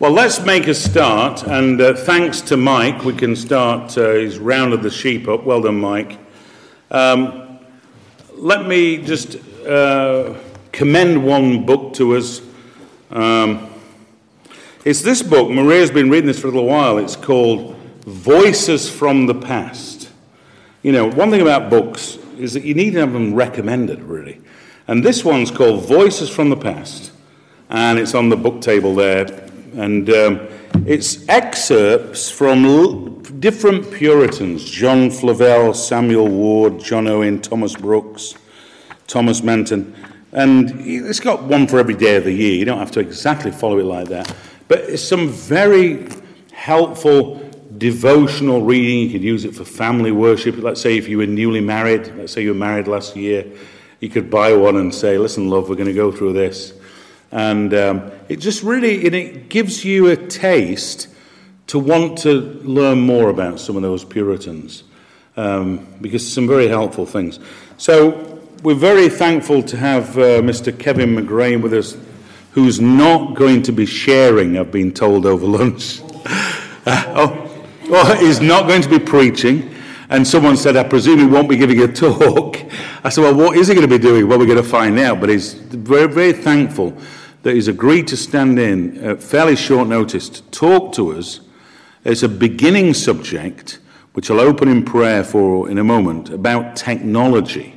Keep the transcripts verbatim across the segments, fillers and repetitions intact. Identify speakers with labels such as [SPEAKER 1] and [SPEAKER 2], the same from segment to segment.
[SPEAKER 1] Well, let's make a start, and uh, thanks to Mike, we can start. Uh, he's rounded the sheep up. Well done, Mike. Um, let me just uh, commend one book to us. Um, it's this book. Maria's been reading this for a little while. It's called Voices from the Past. You know, one thing about books is that you need to have them recommended, really. And this one's called Voices from the Past, and it's on the book table there. And um, it's excerpts from l- different Puritans, John Flavel, Samuel Ward, John Owen, Thomas Brooks, Thomas Menton. And it's got one for every day of the year. You don't have to exactly follow it like that. But it's some very helpful devotional reading. You could use it for family worship. Let's say if you were newly married, let's say you were married last year, you could buy one and say, listen, love, we're going to go through this. And um, it just really, it gives you a taste to want to learn more about some of those Puritans, um, because some very helpful things. So we're very thankful to have uh, Mister Kevin McGrain with us, who's not going to be sharing, I've been told, over lunch. uh, oh, well, he's not going to be preaching. And someone said, I presume he won't be giving a talk. I said, well, what is he going to be doing? Well, we're going to find out. But he's very, very thankful that he's agreed to stand in at fairly short notice to talk to us. It's a beginning subject, which I'll open in prayer for in a moment, about technology,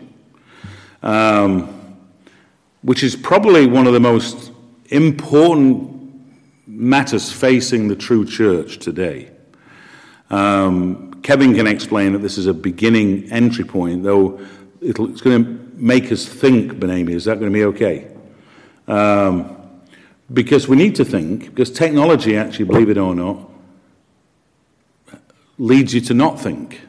[SPEAKER 1] um, which is probably one of the most important matters facing the true church today. Um, Kevin can explain that this is a beginning entry point, though it'll, it's going to make us think, Benami. Is that going to be okay? Um, because we need to think, because technology, actually, believe it or not, leads you to not think.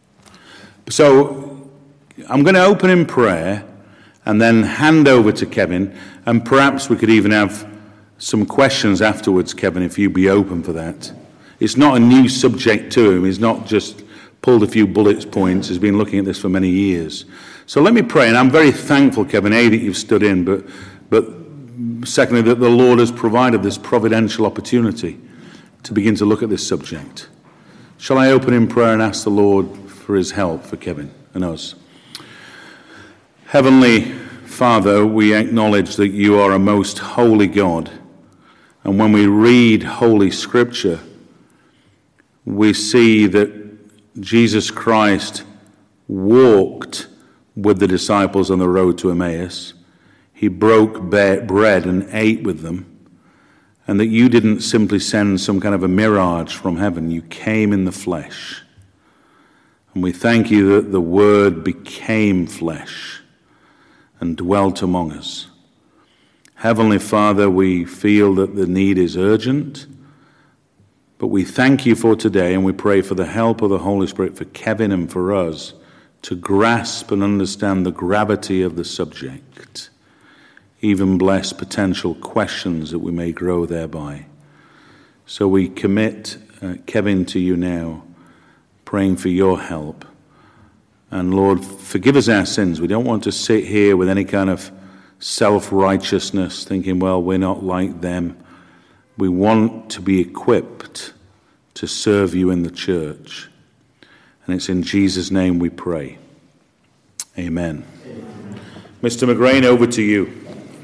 [SPEAKER 1] So I'm going to open in prayer and then hand over to Kevin, and perhaps we could even have some questions afterwards, Kevin, if you'd be open for that. It's not a new subject to him. He's not just pulled a few bullet points. He's been looking at this for many years. So let me pray, and I'm very thankful, Kevin, A, that you've stood in, but but secondly, that the Lord has provided this providential opportunity to begin to look at this subject. Shall I open in prayer and ask the Lord for his help for Kevin and us? Heavenly Father, we acknowledge that you are a most holy God, and when we read Holy Scripture, we see that Jesus Christ walked with the disciples on the road to Emmaus. He broke bread and ate with them. And that you didn't simply send some kind of a mirage from heaven. You came in the flesh. And we thank you that the Word became flesh and dwelt among us. Heavenly Father, we feel that the need is urgent. But we thank you for today, and we pray for the help of the Holy Spirit for Kevin and for us to grasp and understand the gravity of the subject. Even bless potential questions that we may grow thereby. So we commit uh, Kevin to you now, praying for your help. And Lord, forgive us our sins. We don't want to sit here with any kind of self-righteousness, thinking, well, we're not like them. We want to be equipped to serve you in the church. And it's in Jesus' name we pray. Amen. Amen. Mister McGrain, over to you.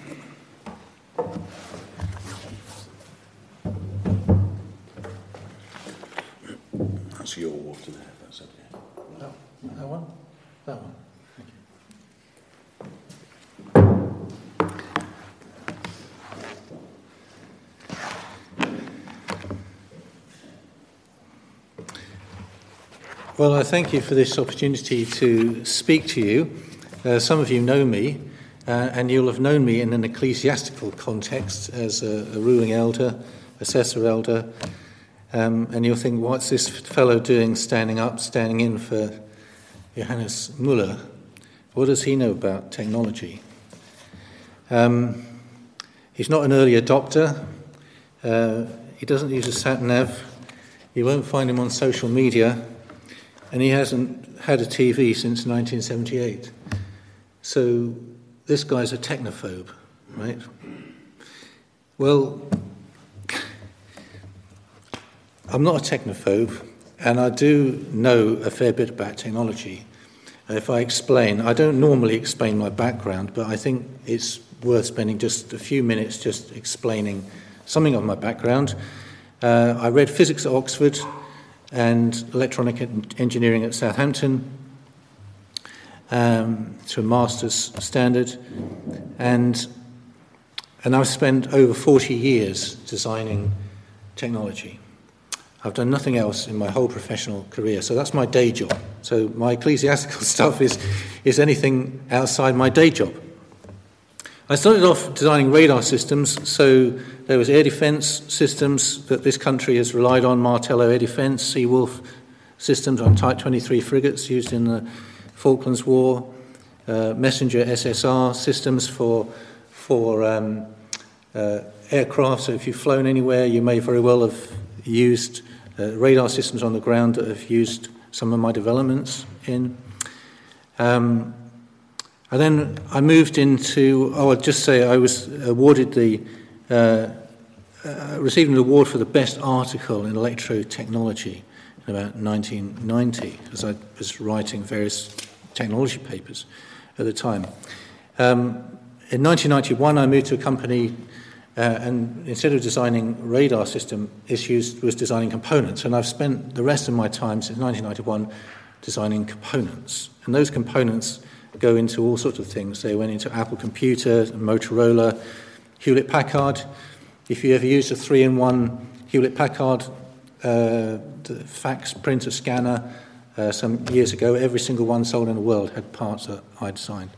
[SPEAKER 1] That's your water there, if that's okay.
[SPEAKER 2] No, that one? That one. Well, I thank you for this opportunity to speak to you. Uh, some of you know me, uh, and you'll have known me in an ecclesiastical context as a, a ruling elder, assessor elder, um, and you'll think, what's this fellow doing standing up, standing in for Johannes Müller? What does he know about technology? Um, he's not an early adopter. Uh, he doesn't use a sat-nav. You won't find him on social media. And he hasn't had a T V since nineteen seventy-eight. So this guy's a technophobe, right? Well, I'm not a technophobe, and I do know a fair bit about technology. If I explain, I don't normally explain my background, but I think it's worth spending just a few minutes just explaining something of my background. Uh, I read physics at Oxford and electronic engineering at Southampton um, to a master's standard, and and I've spent over forty years designing technology. I've done nothing else in my whole professional career, so that's my day job. So my ecclesiastical stuff is, is anything outside my day job. I started off designing radar systems, so there was air defence systems that this country has relied on, Martello Air Defence, Seawolf systems on Type twenty-three frigates used in the Falklands War, uh, Messenger S S R systems for, for um, uh, aircraft, so if you've flown anywhere, you may very well have used uh, radar systems on the ground that have used some of my developments in. Um, and then I moved into, oh, I'll just say I was awarded the, uh, uh, received an award for the best article in electrotechnology in about nineteen ninety, as I was writing various technology papers at the time. Um, in nineteen ninety-one, I moved to a company Uh, and instead of designing radar system issues, was designing components. And I've spent the rest of my time since nineteen ninety-one designing components. And those components go into all sorts of things. They went into Apple Computer, Motorola, Hewlett-Packard. If you ever used a three-in-one Hewlett-Packard uh, fax printer scanner uh, some years ago, every single one sold in the world had parts that I designed.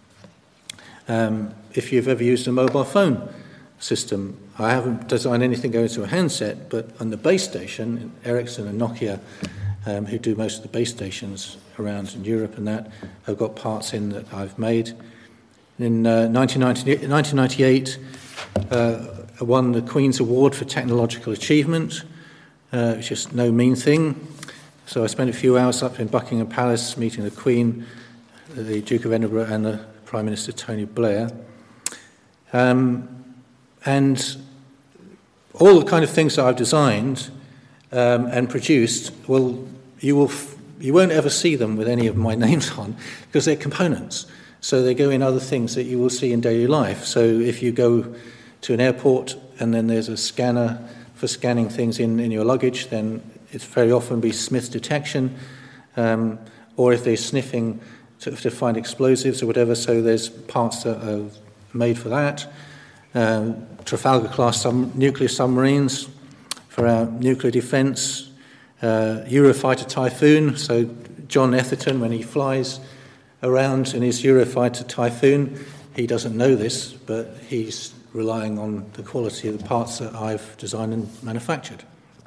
[SPEAKER 2] Um, if you've ever used a mobile phone system, I haven't designed anything going to a handset, but on the base station, Ericsson and Nokia, um, who do most of the base stations around in Europe and that, have got parts in that I've made. In uh, nineteen ninety-eight, uh, I won the Queen's Award for Technological Achievement, uh, which is no mean thing. So I spent a few hours up in Buckingham Palace meeting the Queen, the Duke of Edinburgh, and the Prime Minister Tony Blair. Um, And all the kind of things that I've designed um, and produced, well, you will f- you won't ever see them with any of my names on because they're components. So they go in other things that you will see in daily life. So if you go to an airport and then there's a scanner for scanning things in, in your luggage, then it's very often be Smith's detection, um, or if they're sniffing to, to find explosives or whatever, so there's parts that are made for that. Um, Trafalgar-class sub- nuclear submarines for our nuclear defence, uh, Eurofighter Typhoon, so John Etherton, when he flies around in his Eurofighter Typhoon, he doesn't know this, but he's relying on the quality of the parts that I've designed and manufactured.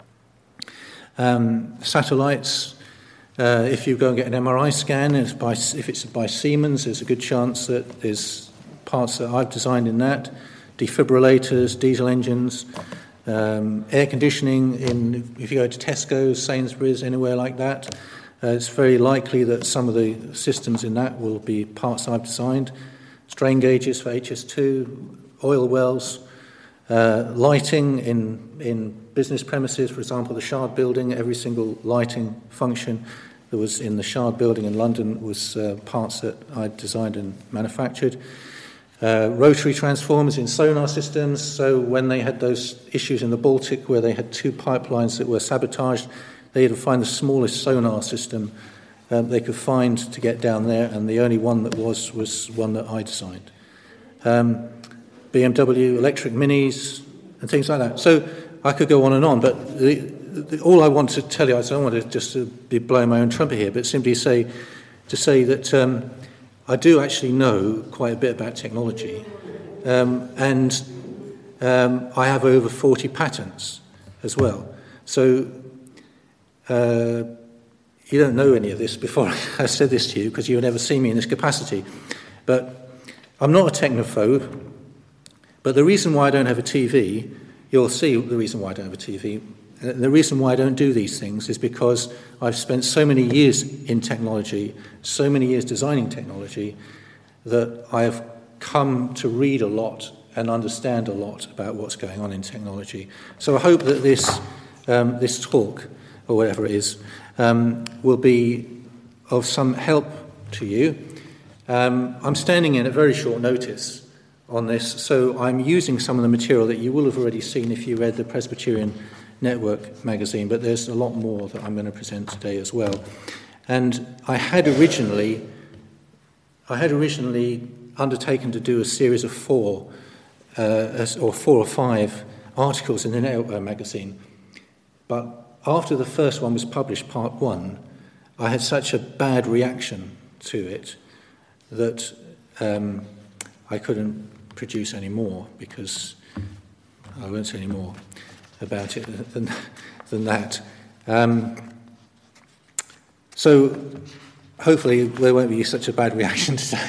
[SPEAKER 2] Um, satellites, uh, if you go and get an M R I scan, it's by, if it's by Siemens, there's a good chance that there's parts that I've designed in that. Defibrillators, diesel engines, um, air conditioning. In if you go to Tesco, Sainsbury's, anywhere like that, uh, it's very likely that some of the systems in that will be parts I've designed. Strain gauges for H S two, oil wells, uh, lighting in in business premises, for example, the Shard building. Every single lighting function that was in the Shard building in London was uh, parts that I'd designed and manufactured. Uh, rotary transformers in sonar systems, so when they had those issues in the Baltic where they had two pipelines that were sabotaged, they had to find the smallest sonar system um, they could find to get down there, and the only one that was was one that I designed. Um, B M W electric minis and things like that. So I could go on and on, but the, the, all I want to tell you, I don't want to just to be blowing my own trumpet here, but simply say to say that um, I do actually know quite a bit about technology, um, and um, I have over forty patents as well. So uh, you don't know any of this before I said this to you because you've never seen me in this capacity. But I'm not a technophobe, but the reason why I don't have a T V, you'll see the reason why I don't have a T V. And the reason why I don't do these things is because I've spent so many years in technology, so many years designing technology, that I have come to read a lot and understand a lot about what's going on in technology. So I hope that this um, this talk, or whatever it is, um, will be of some help to you. Um, I'm standing in at very short notice on this, so I'm using some of the material that you will have already seen if you read the Presbyterian Network magazine, but there's a lot more that I'm going to present today as well. And I had originally, I had originally undertaken to do a series of four, uh, or four or five articles in the Network magazine, but after the first one was published, part one, I had such a bad reaction to it that um, I couldn't produce any more, because I won't say any more about it than, than that. Um, so hopefully there won't be such a bad reaction today.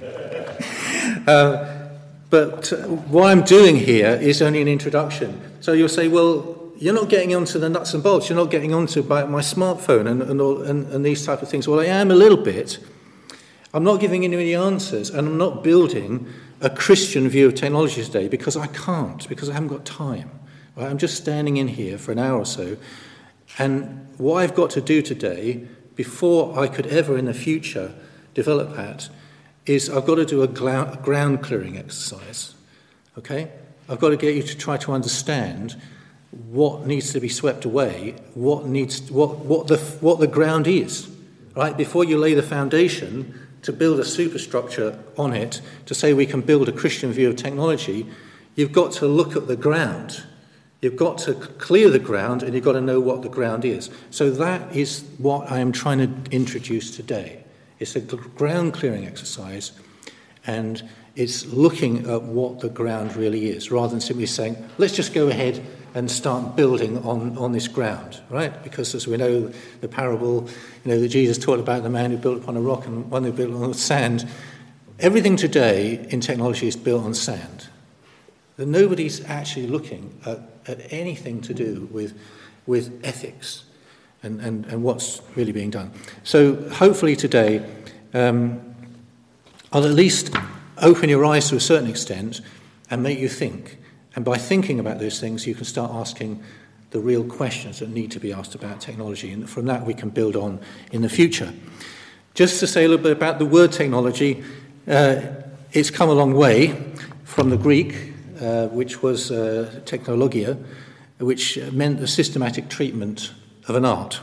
[SPEAKER 2] uh, but what I'm doing here is only an introduction. So you'll say, well, you're not getting onto the nuts and bolts, you're not getting onto my, my smartphone and, and, all, and, and these type of things. Well, I am a little bit. I'm not giving you any answers, and I'm not building a Christian view of technology today, because I can't, because I haven't got time. Right? I'm just standing in here for an hour or so, and what I've got to do today, before I could ever in the future develop that, is I've got to do a ground clearing exercise. Okay? I've got to get you to try to understand what needs to be swept away, what needs, what what the what the ground is, right? Before you lay the foundation to build a superstructure on it, to say we can build a Christian view of technology, you've got to look at the ground. You've got to clear the ground, and you've got to know what the ground is. So that is what I am trying to introduce today. It's a ground clearing exercise, and it's looking at what the ground really is, rather than simply saying, let's just go ahead and start building on, on this ground, right? Because as we know, the parable, you know, that Jesus taught about the man who built upon a rock and one who built on sand. Everything today in technology is built on sand. Nobody's actually looking at, at anything to do with, with ethics and, and, and what's really being done. So hopefully today, um, I'll at least open your eyes to a certain extent and make you think. And by thinking about those things, you can start asking the real questions that need to be asked about technology. And from that, we can build on in the future. Just to say a little bit about the word technology, uh, it's come a long way from the Greek, uh, which was uh, technologia, which meant the systematic treatment of an art.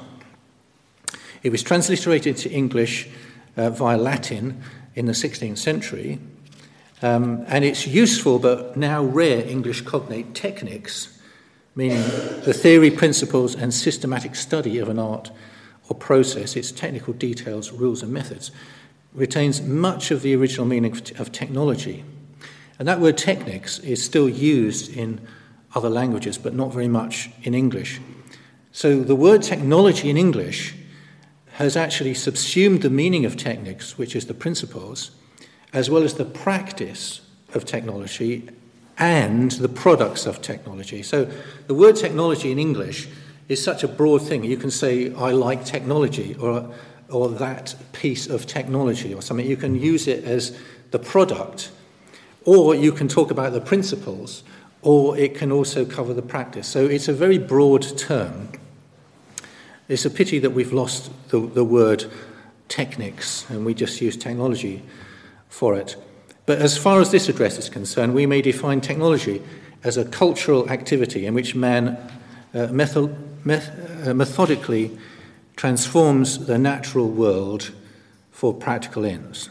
[SPEAKER 2] It was transliterated to English uh, via Latin in the sixteenth century. Um, and its useful but now rare English cognate techniques, meaning the theory, principles, and systematic study of an art or process, its technical details, rules, and methods, retains much of the original meaning of technology. And that word techniques is still used in other languages, but not very much in English. So the word technology in English has actually subsumed the meaning of techniques, which is the principles, as well as the practice of technology and the products of technology. So the word technology in English is such a broad thing. You can say, I like technology, or, or that piece of technology, or something. You can use it as the product, or you can talk about the principles, or it can also cover the practice. So it's a very broad term. It's a pity that we've lost the, the word techniques, and we just use technology for it. But as far as this address is concerned, we may define technology as a cultural activity in which man uh, method, meth, uh, methodically transforms the natural world for practical ends.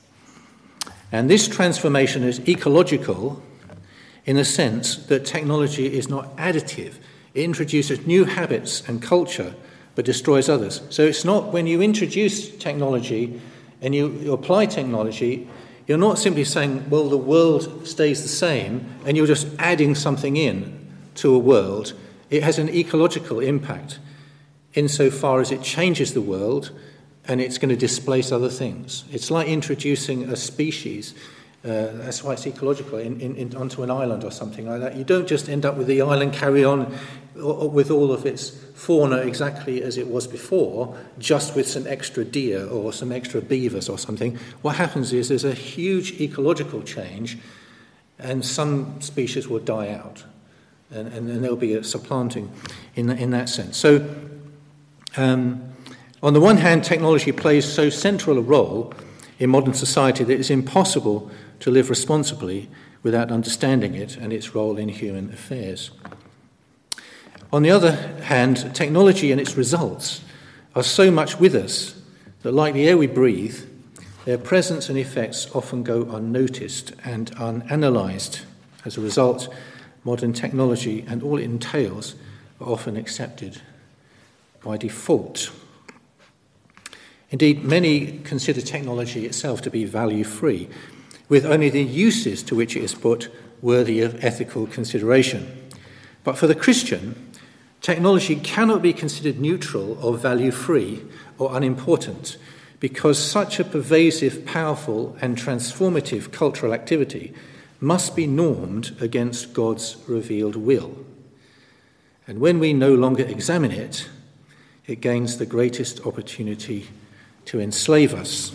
[SPEAKER 2] And this transformation is ecological in the sense that technology is not additive. It introduces new habits and culture, but destroys others. So it's not when you introduce technology and you, you apply technology, you're not simply saying, well, the world stays the same, and you're just adding something in to a world. It has an ecological impact insofar as it changes the world, and it's going to displace other things. It's like introducing a species, uh, that's why it's ecological, in, in, in, onto an island or something like that. You don't just end up with the island carry on with all of its fauna exactly as it was before, just with some extra deer or some extra beavers or something. What happens is there's a huge ecological change, and some species will die out. and, and, and there'll be a supplanting in, in that sense. So, um, on the one hand, technology plays so central a role in modern society that it's impossible to live responsibly without understanding it and its role in human affairs. On the other hand, technology and its results are so much with us that, like the air we breathe, their presence and effects often go unnoticed and unanalyzed. As a result, modern technology and all it entails are often accepted by default. Indeed, many consider technology itself to be value-free, with only the uses to which it is put worthy of ethical consideration. But for the Christian, technology cannot be considered neutral or value-free or unimportant, because such a pervasive, powerful and transformative cultural activity must be normed against God's revealed will. And when we no longer examine it, it gains the greatest opportunity to enslave us.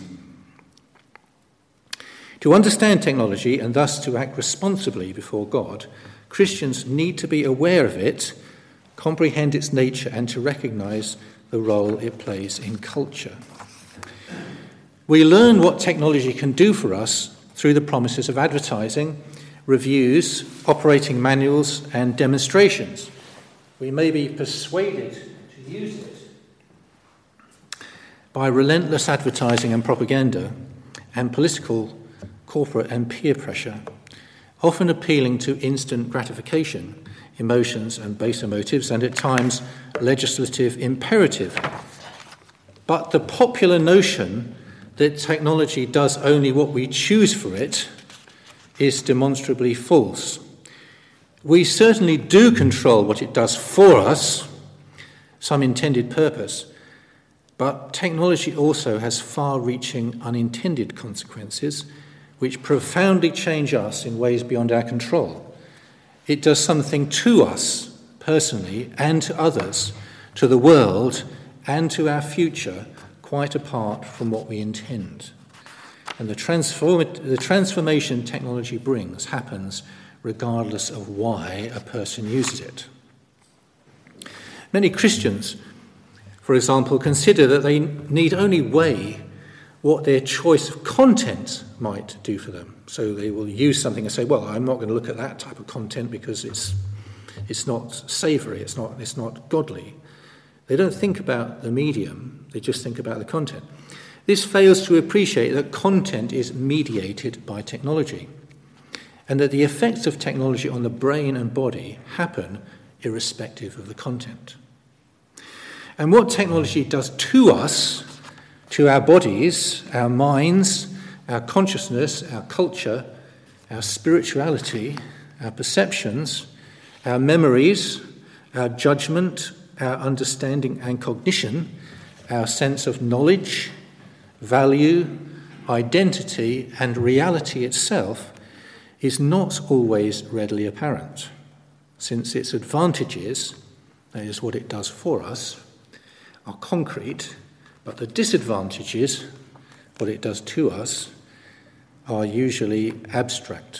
[SPEAKER 2] To understand technology and thus to act responsibly before God, Christians need to be aware of it, comprehend its nature, and to recognise the role it plays in culture. We learn what technology can do for us through the promises of advertising, reviews, operating manuals, and demonstrations. We may be persuaded to use it by relentless advertising and propaganda and political, corporate and peer pressure, often appealing to instant gratification, emotions and baser motives, and at times legislative imperative. But the popular notion that technology does only what we choose for it is demonstrably false. We certainly do control what it does for us, some intended purpose, but technology also has far-reaching unintended consequences which profoundly change us in ways beyond our control. It does something to us personally and to others, to the world and to our future, quite apart from what we intend. And the, transform- the transformation technology brings happens regardless of why a person uses it. Many Christians, for example, consider that they need only weigh what their choice of content might do for them. So they will use something and say, well, I'm not going to look at that type of content because it's it's not savoury, it's not it's not godly. They don't think about the medium, they just think about the content. This fails to appreciate that content is mediated by technology, and that the effects of technology on the brain and body happen irrespective of the content. And what technology does to us, to our bodies, our minds, our consciousness, our culture, our spirituality, our perceptions, our memories, our judgment, our understanding and cognition, our sense of knowledge, value, identity, and reality itself is not always readily apparent, since its advantages, that is what it does for us, are concrete, but the disadvantages, what it does to us, are usually abstract.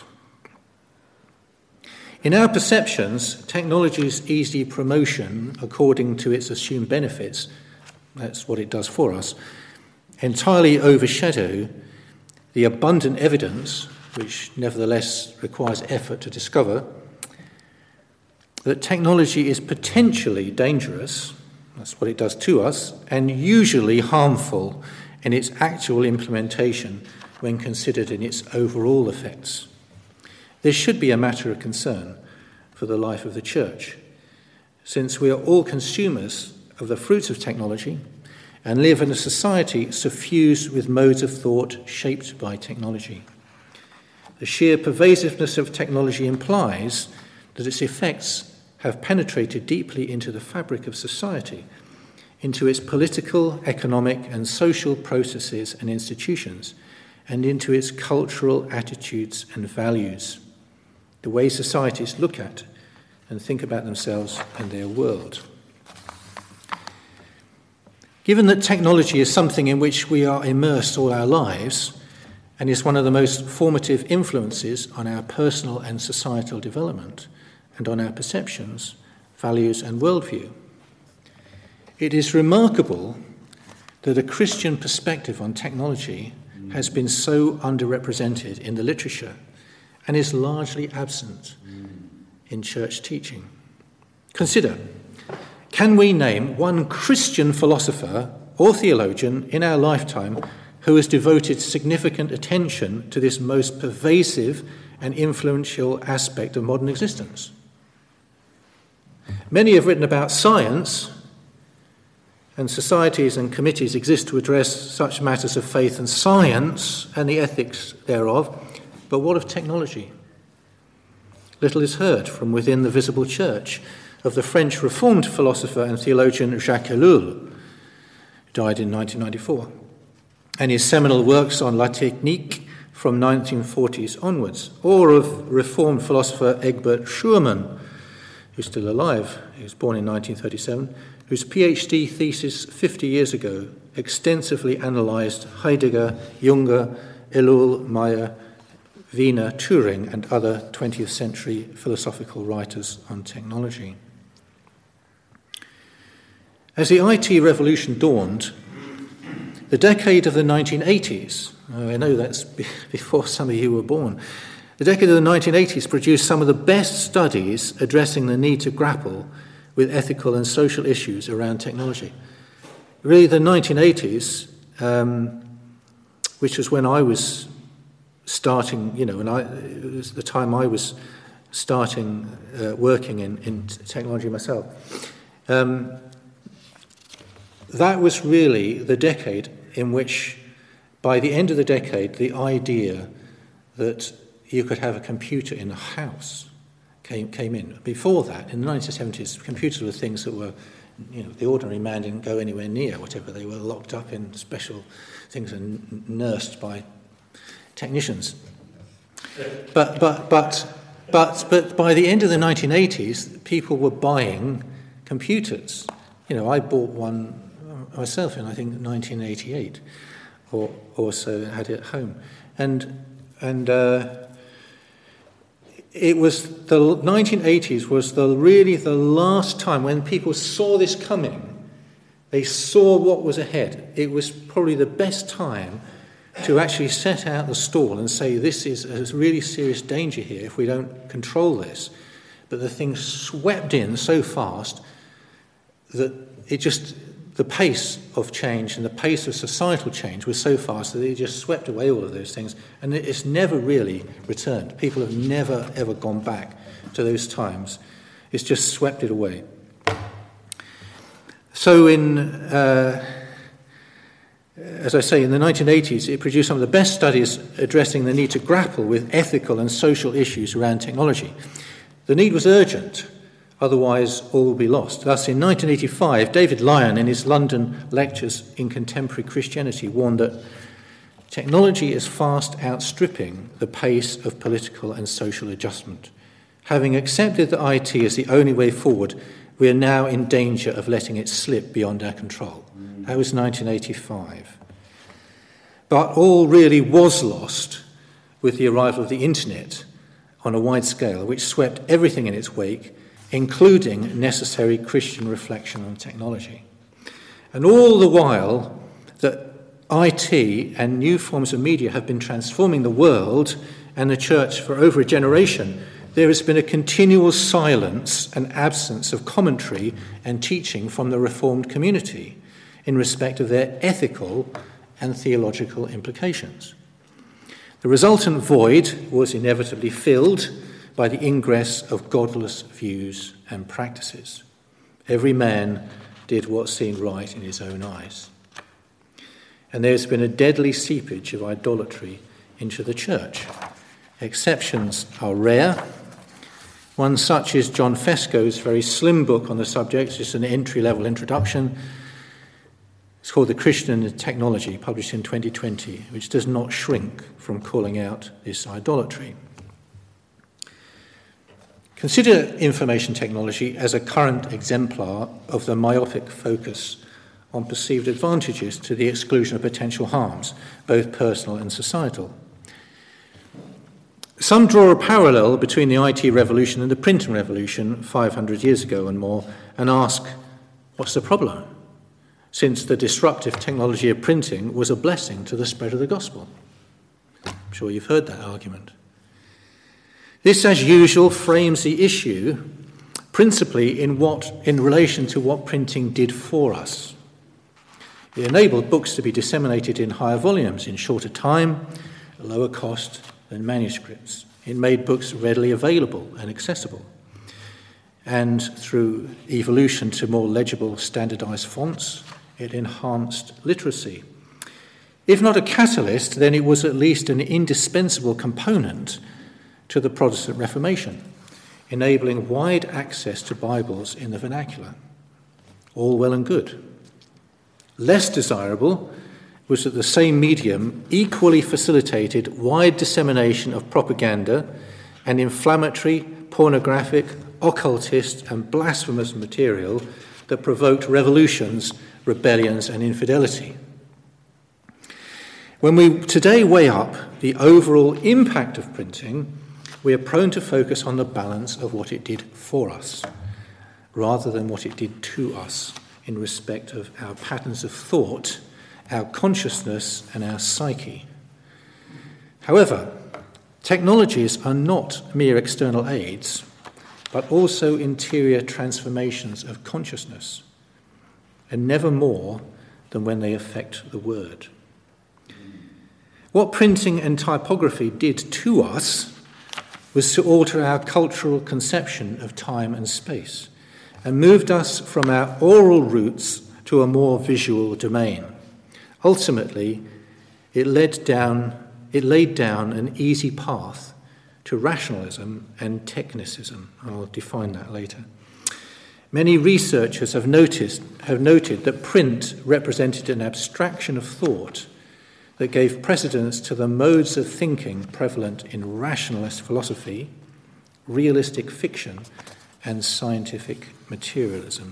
[SPEAKER 2] In our perceptions, technology's easy promotion according to its assumed benefits, that's what it does for us, entirely overshadow the abundant evidence, which nevertheless requires effort to discover, that technology is potentially dangerous, that's what it does to us, and usually harmful in its actual implementation when considered in its overall effects. This should be a matter of concern for the life of the church, since we are all consumers of the fruits of technology and live in a society suffused with modes of thought shaped by technology. The sheer pervasiveness of technology implies that its effects have penetrated deeply into the fabric of society, into its political, economic, and social processes and institutions, and into its cultural attitudes and values, the way societies look at and think about themselves and their world. Given that technology is something in which we are immersed all our lives and is one of the most formative influences on our personal and societal development, and on our perceptions, values and worldview. It is remarkable that a Christian perspective on technology has been so underrepresented in the literature and is largely absent in church teaching. Consider, can we name one Christian philosopher or theologian in our lifetime who has devoted significant attention to this most pervasive and influential aspect of modern existence? Many have written about science, and societies and committees exist to address such matters of faith and science and the ethics thereof, but what of technology? Little is heard from within the visible church of the French Reformed philosopher and theologian Jacques Ellul, who died in nineteen ninety-four, and his seminal works on La Technique from nineteen forties onwards, or of Reformed philosopher Egbert Schumann, who's still alive. He was born in nineteen thirty-seven, whose PhD thesis fifty years ago extensively analysed Heidegger, Junger, Ellul, Meyer, Wiener, Turing, and other twentieth century philosophical writers on technology. As the I T revolution dawned, the decade of the nineteen eighties, I know that's before some of you were born, the decade of the nineteen eighties produced some of the best studies addressing the need to grapple with ethical and social issues around technology. Really, the nineteen eighties, um, which was when I was starting, you know, and I, it was the time I was starting uh, working in, in technology myself. Um, that was really the decade in which, by the end of the decade, the idea that you could have a computer in a house came came in. Before that, in the nineteen seventies, computers were things that were, you know, the ordinary man didn't go anywhere near, whatever. They were locked up in special things and nursed by technicians. But but but but but by the end of the nineteen eighties, people were buying computers. You know, I bought one myself in I think nineteen eighty-eight, or or so, had it at home, and and. Uh, It was the nineteen eighties was the really the last time when people saw this coming. They saw what was ahead. It was probably the best time to actually set out the stall and say, this is a really serious danger here if we don't control this. But the thing swept in so fast that it just, the pace of change and the pace of societal change was so fast that it just swept away all of those things, and it's never really returned. People have never, ever gone back to those times. It's just swept it away. So in, uh, as I say, in the nineteen eighties, it produced some of the best studies addressing the need to grapple with ethical and social issues around technology. The need was urgent. Otherwise, all will be lost. Thus, in nineteen eighty-five, David Lyon, in his London Lectures in Contemporary Christianity, warned that technology is fast outstripping the pace of political and social adjustment. Having accepted that I T is the only way forward, we are now in danger of letting it slip beyond our control. That was nineteen eighty-five. But all really was lost with the arrival of the internet on a wide scale, which swept everything in its wake, including necessary Christian reflection on technology. And all the while that I T and new forms of media have been transforming the world and the church for over a generation, there has been a continual silence and absence of commentary and teaching from the Reformed community in respect of their ethical and theological implications. The resultant void was inevitably filled by the ingress of godless views and practices. Every man did what seemed right in his own eyes. And there's been a deadly seepage of idolatry into the church. Exceptions are rare. One such is John Fesco's very slim book on the subject. It's just an entry-level introduction. It's called The Christian and Technology, published in twenty twenty, which does not shrink from calling out this idolatry. Consider information technology as a current exemplar of the myopic focus on perceived advantages to the exclusion of potential harms, both personal and societal. Some draw a parallel between the I T revolution and the printing revolution five hundred years ago and more and ask, what's the problem? Since the disruptive technology of printing was a blessing to the spread of the gospel. I'm sure you've heard that argument. This, as usual, frames the issue principally in what, in relation to what printing did for us. It enabled books to be disseminated in higher volumes, in shorter time, at lower cost than manuscripts. It made books readily available and accessible. And through evolution to more legible, standardized fonts, it enhanced literacy. If not a catalyst, then it was at least an indispensable component to the Protestant Reformation, enabling wide access to Bibles in the vernacular. All well and good. Less desirable was that the same medium equally facilitated wide dissemination of propaganda and inflammatory, pornographic, occultist and blasphemous material that provoked revolutions, rebellions and infidelity. When we today weigh up the overall impact of printing, we are prone to focus on the balance of what it did for us, rather than what it did to us in respect of our patterns of thought, our consciousness and our psyche. However, technologies are not mere external aids, but also interior transformations of consciousness, and never more than when they affect the word. What printing and typography did to us was to alter our cultural conception of time and space, and moved us from our oral roots to a more visual domain. Ultimately, it led down, it laid down an easy path to rationalism and technicism. I'll define that later. Many researchers have noticed, have noted that print represented an abstraction of thought that gave precedence to the modes of thinking prevalent in rationalist philosophy, realistic fiction, and scientific materialism.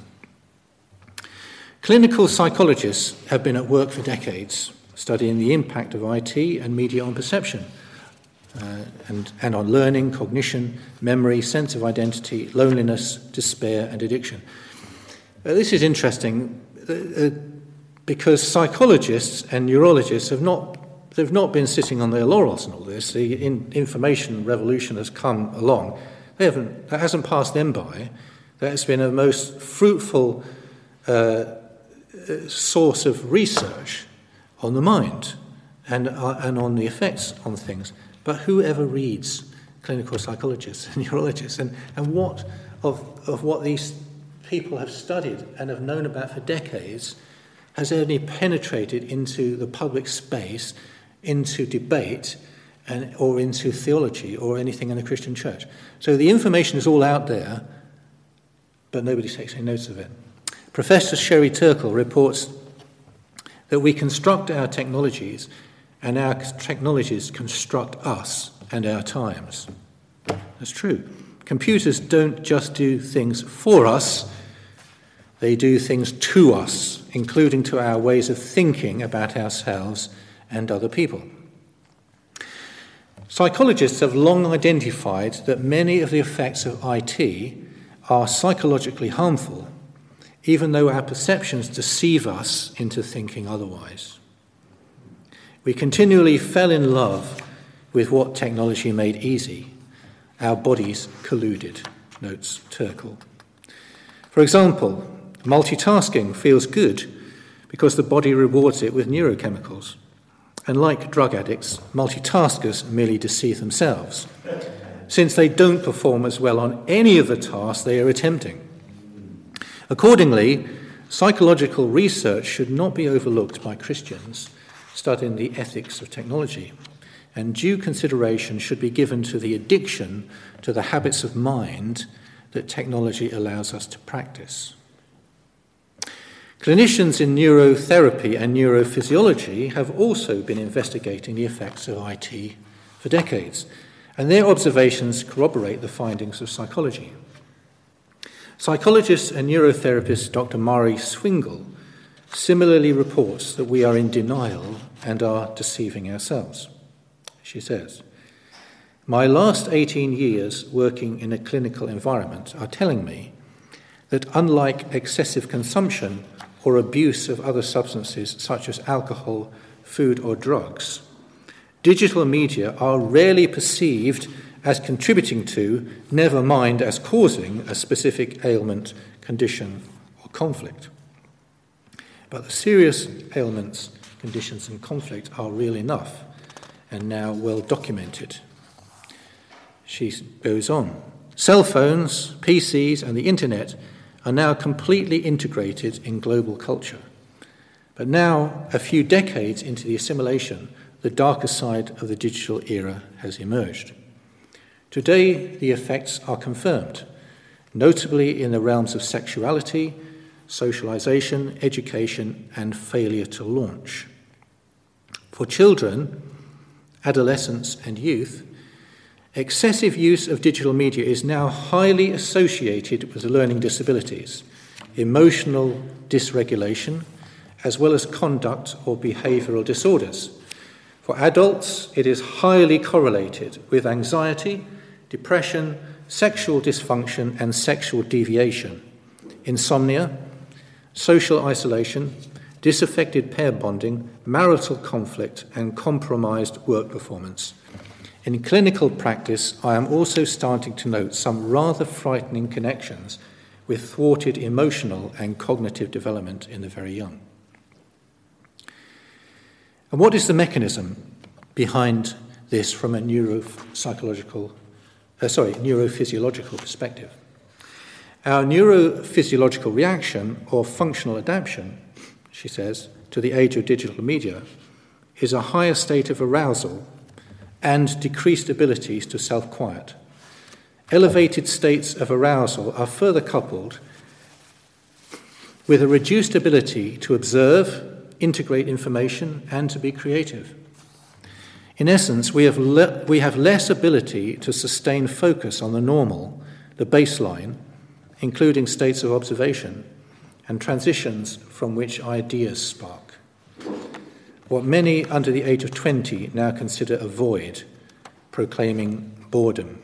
[SPEAKER 2] Clinical psychologists have been at work for decades, studying the impact of I T and media on perception, uh, and, and on learning, cognition, memory, sense of identity, loneliness, despair, and addiction. Uh, this is interesting uh, because psychologists and neurologists have not they've not been sitting on their laurels in all this. The in, information revolution has come along. They haven't, that hasn't passed them by. That has been a most fruitful uh, source of research on the mind and, uh, and on the effects on things. But whoever reads clinical psychologists and neurologists and, and what of, of what these people have studied and have known about for decades has only penetrated into the public space, into debate, and, or into theology or anything in the Christian church. So the information is all out there, but nobody takes any notice of it. Professor Sherry Turkle reports that we construct our technologies and our technologies construct us and our times. That's true. Computers don't just do things for us, they do things to us, including to our ways of thinking about ourselves and other people. Psychologists have long identified that many of the effects of I T are psychologically harmful, even though our perceptions deceive us into thinking otherwise. We continually fell in love with what technology made easy. Our bodies colluded, notes Turkle. For example, multitasking feels good because the body rewards it with neurochemicals. And like drug addicts, multitaskers merely deceive themselves, since they don't perform as well on any of the tasks they are attempting. Accordingly, psychological research should not be overlooked by Christians studying the ethics of technology, and due consideration should be given to the addiction to the habits of mind that technology allows us to practice. Clinicians in neurotherapy and neurophysiology have also been investigating the effects of I T for decades, and their observations corroborate the findings of psychology. Psychologist and neurotherapist Doctor Mari Swingle similarly reports that we are in denial and are deceiving ourselves. She says, My last eighteen years working in a clinical environment are telling me that unlike excessive consumption or abuse of other substances such as alcohol, food or drugs, digital media are rarely perceived as contributing to, never mind as causing, a specific ailment, condition or conflict. But the serious ailments, conditions and conflict are real enough and now well documented. She goes on. Cell phones, P Cs and the internet are now completely integrated in global culture. But now, a few decades into the assimilation, the darker side of the digital era has emerged. Today, the effects are confirmed, notably in the realms of sexuality, socialization, education, and failure to launch. For children, adolescents, and youth, excessive use of digital media is now highly associated with learning disabilities, emotional dysregulation, as well as conduct or behavioural disorders. For adults, it is highly correlated with anxiety, depression, sexual dysfunction, and sexual deviation, insomnia, social isolation, disaffected pair bonding, marital conflict, and compromised work performance. In clinical practice, I am also starting to note some rather frightening connections with thwarted emotional and cognitive development in the very young. And what is the mechanism behind this from a neuropsychological, uh, sorry, neurophysiological perspective? Our neurophysiological reaction or functional adaptation, she says, to the age of digital media is a higher state of arousal and decreased abilities to self-quiet. Elevated states of arousal are further coupled with a reduced ability to observe, integrate information, and to be creative. In essence, we have, le- we have less ability to sustain focus on the normal, the baseline, including states of observation, and transitions from which ideas spark. What many under the age of twenty now consider a void, proclaiming boredom.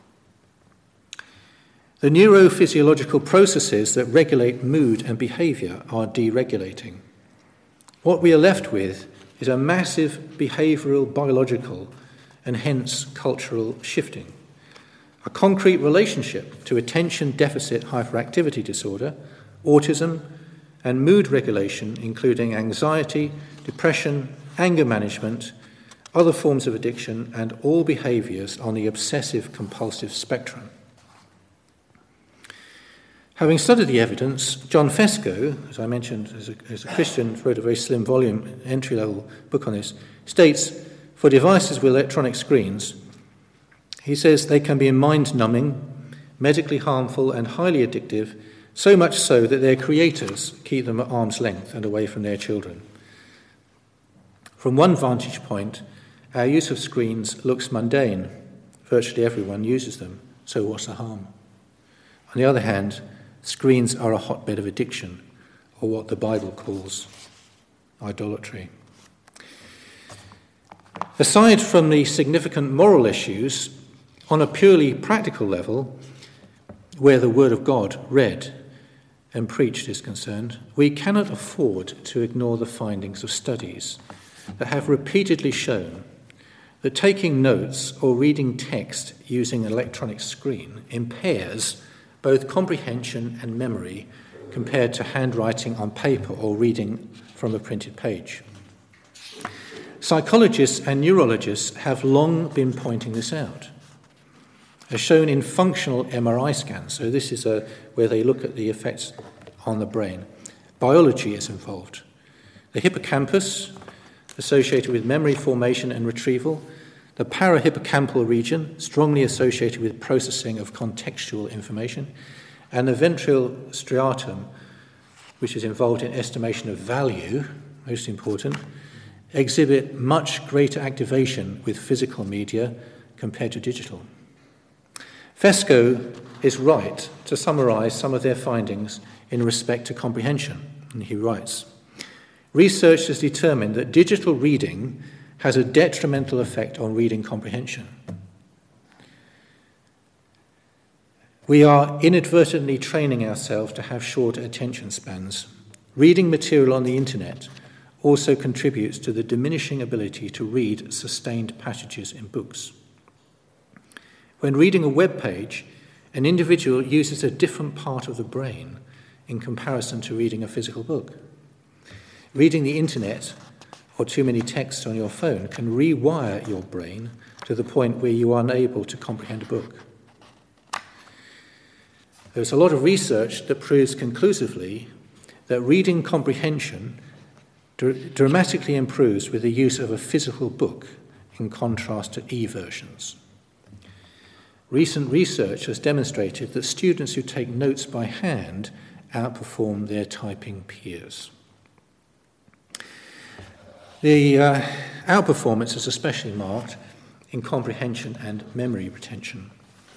[SPEAKER 2] The neurophysiological processes that regulate mood and behaviour are deregulating. What we are left with is a massive behavioural, biological, and hence cultural shifting. A concrete relationship to attention deficit hyperactivity disorder, autism, and mood regulation, including anxiety, depression, anger management, other forms of addiction, and all behaviours on the obsessive-compulsive spectrum. Having studied the evidence, John Fesko, as I mentioned, as a, as a Christian, wrote a very slim volume, entry-level book on this, states, for devices with electronic screens, he says they can be mind-numbing, medically harmful, and highly addictive, so much so that their creators keep them at arm's length and away from their children. From one vantage point, our use of screens looks mundane. Virtually everyone uses them, so what's the harm? On the other hand, screens are a hotbed of addiction, or what the Bible calls idolatry. Aside from the significant moral issues, on a purely practical level, where the Word of God read and preached is concerned, we cannot afford to ignore the findings of studies that have repeatedly shown that taking notes or reading text using an electronic screen impairs both comprehension and memory compared to handwriting on paper or reading from a printed page. Psychologists and neurologists have long been pointing this out, as shown in functional M R I scans. So this is a, where they look at the effects on the brain. Biology is involved. The hippocampus, associated with memory formation and retrieval, the parahippocampal region, strongly associated with processing of contextual information, and the ventral striatum, which is involved in estimation of value, most important, exhibit much greater activation with physical media compared to digital. Fesko is right to summarise some of their findings in respect to comprehension, and he writes, research has determined that digital reading has a detrimental effect on reading comprehension. We are inadvertently training ourselves to have shorter attention spans. Reading material on the internet also contributes to the diminishing ability to read sustained passages in books. When reading a web page, an individual uses a different part of the brain in comparison to reading a physical book. Reading the internet or too many texts on your phone can rewire your brain to the point where you are unable to comprehend a book. There's a lot of research that proves conclusively that reading comprehension dr- dramatically improves with the use of a physical book in contrast to e-versions. Recent research has demonstrated that students who take notes by hand outperform their typing peers. The uh, outperformance is especially marked in comprehension and memory retention.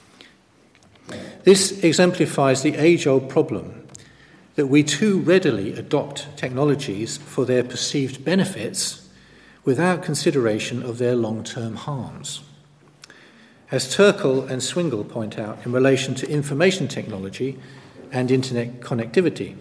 [SPEAKER 2] This exemplifies the age-old problem that we too readily adopt technologies for their perceived benefits without consideration of their long-term harms. As Turkle and Swingle point out in relation to information technology and internet connectivity,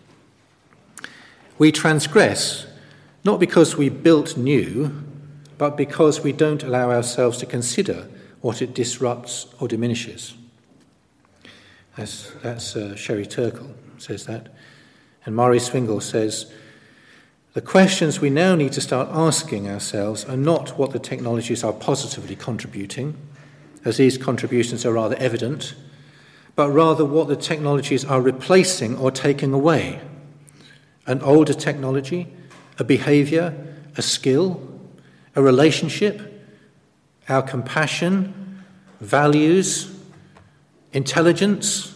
[SPEAKER 2] we transgress not because we built new, but because we don't allow ourselves to consider what it disrupts or diminishes. That's, that's uh, Sherry Turkle says that. And Murray Swingle says, the questions we now need to start asking ourselves are not what the technologies are positively contributing, as these contributions are rather evident, but rather what the technologies are replacing or taking away. An older technology, a behaviour, a skill, a relationship, our compassion, values, intelligence.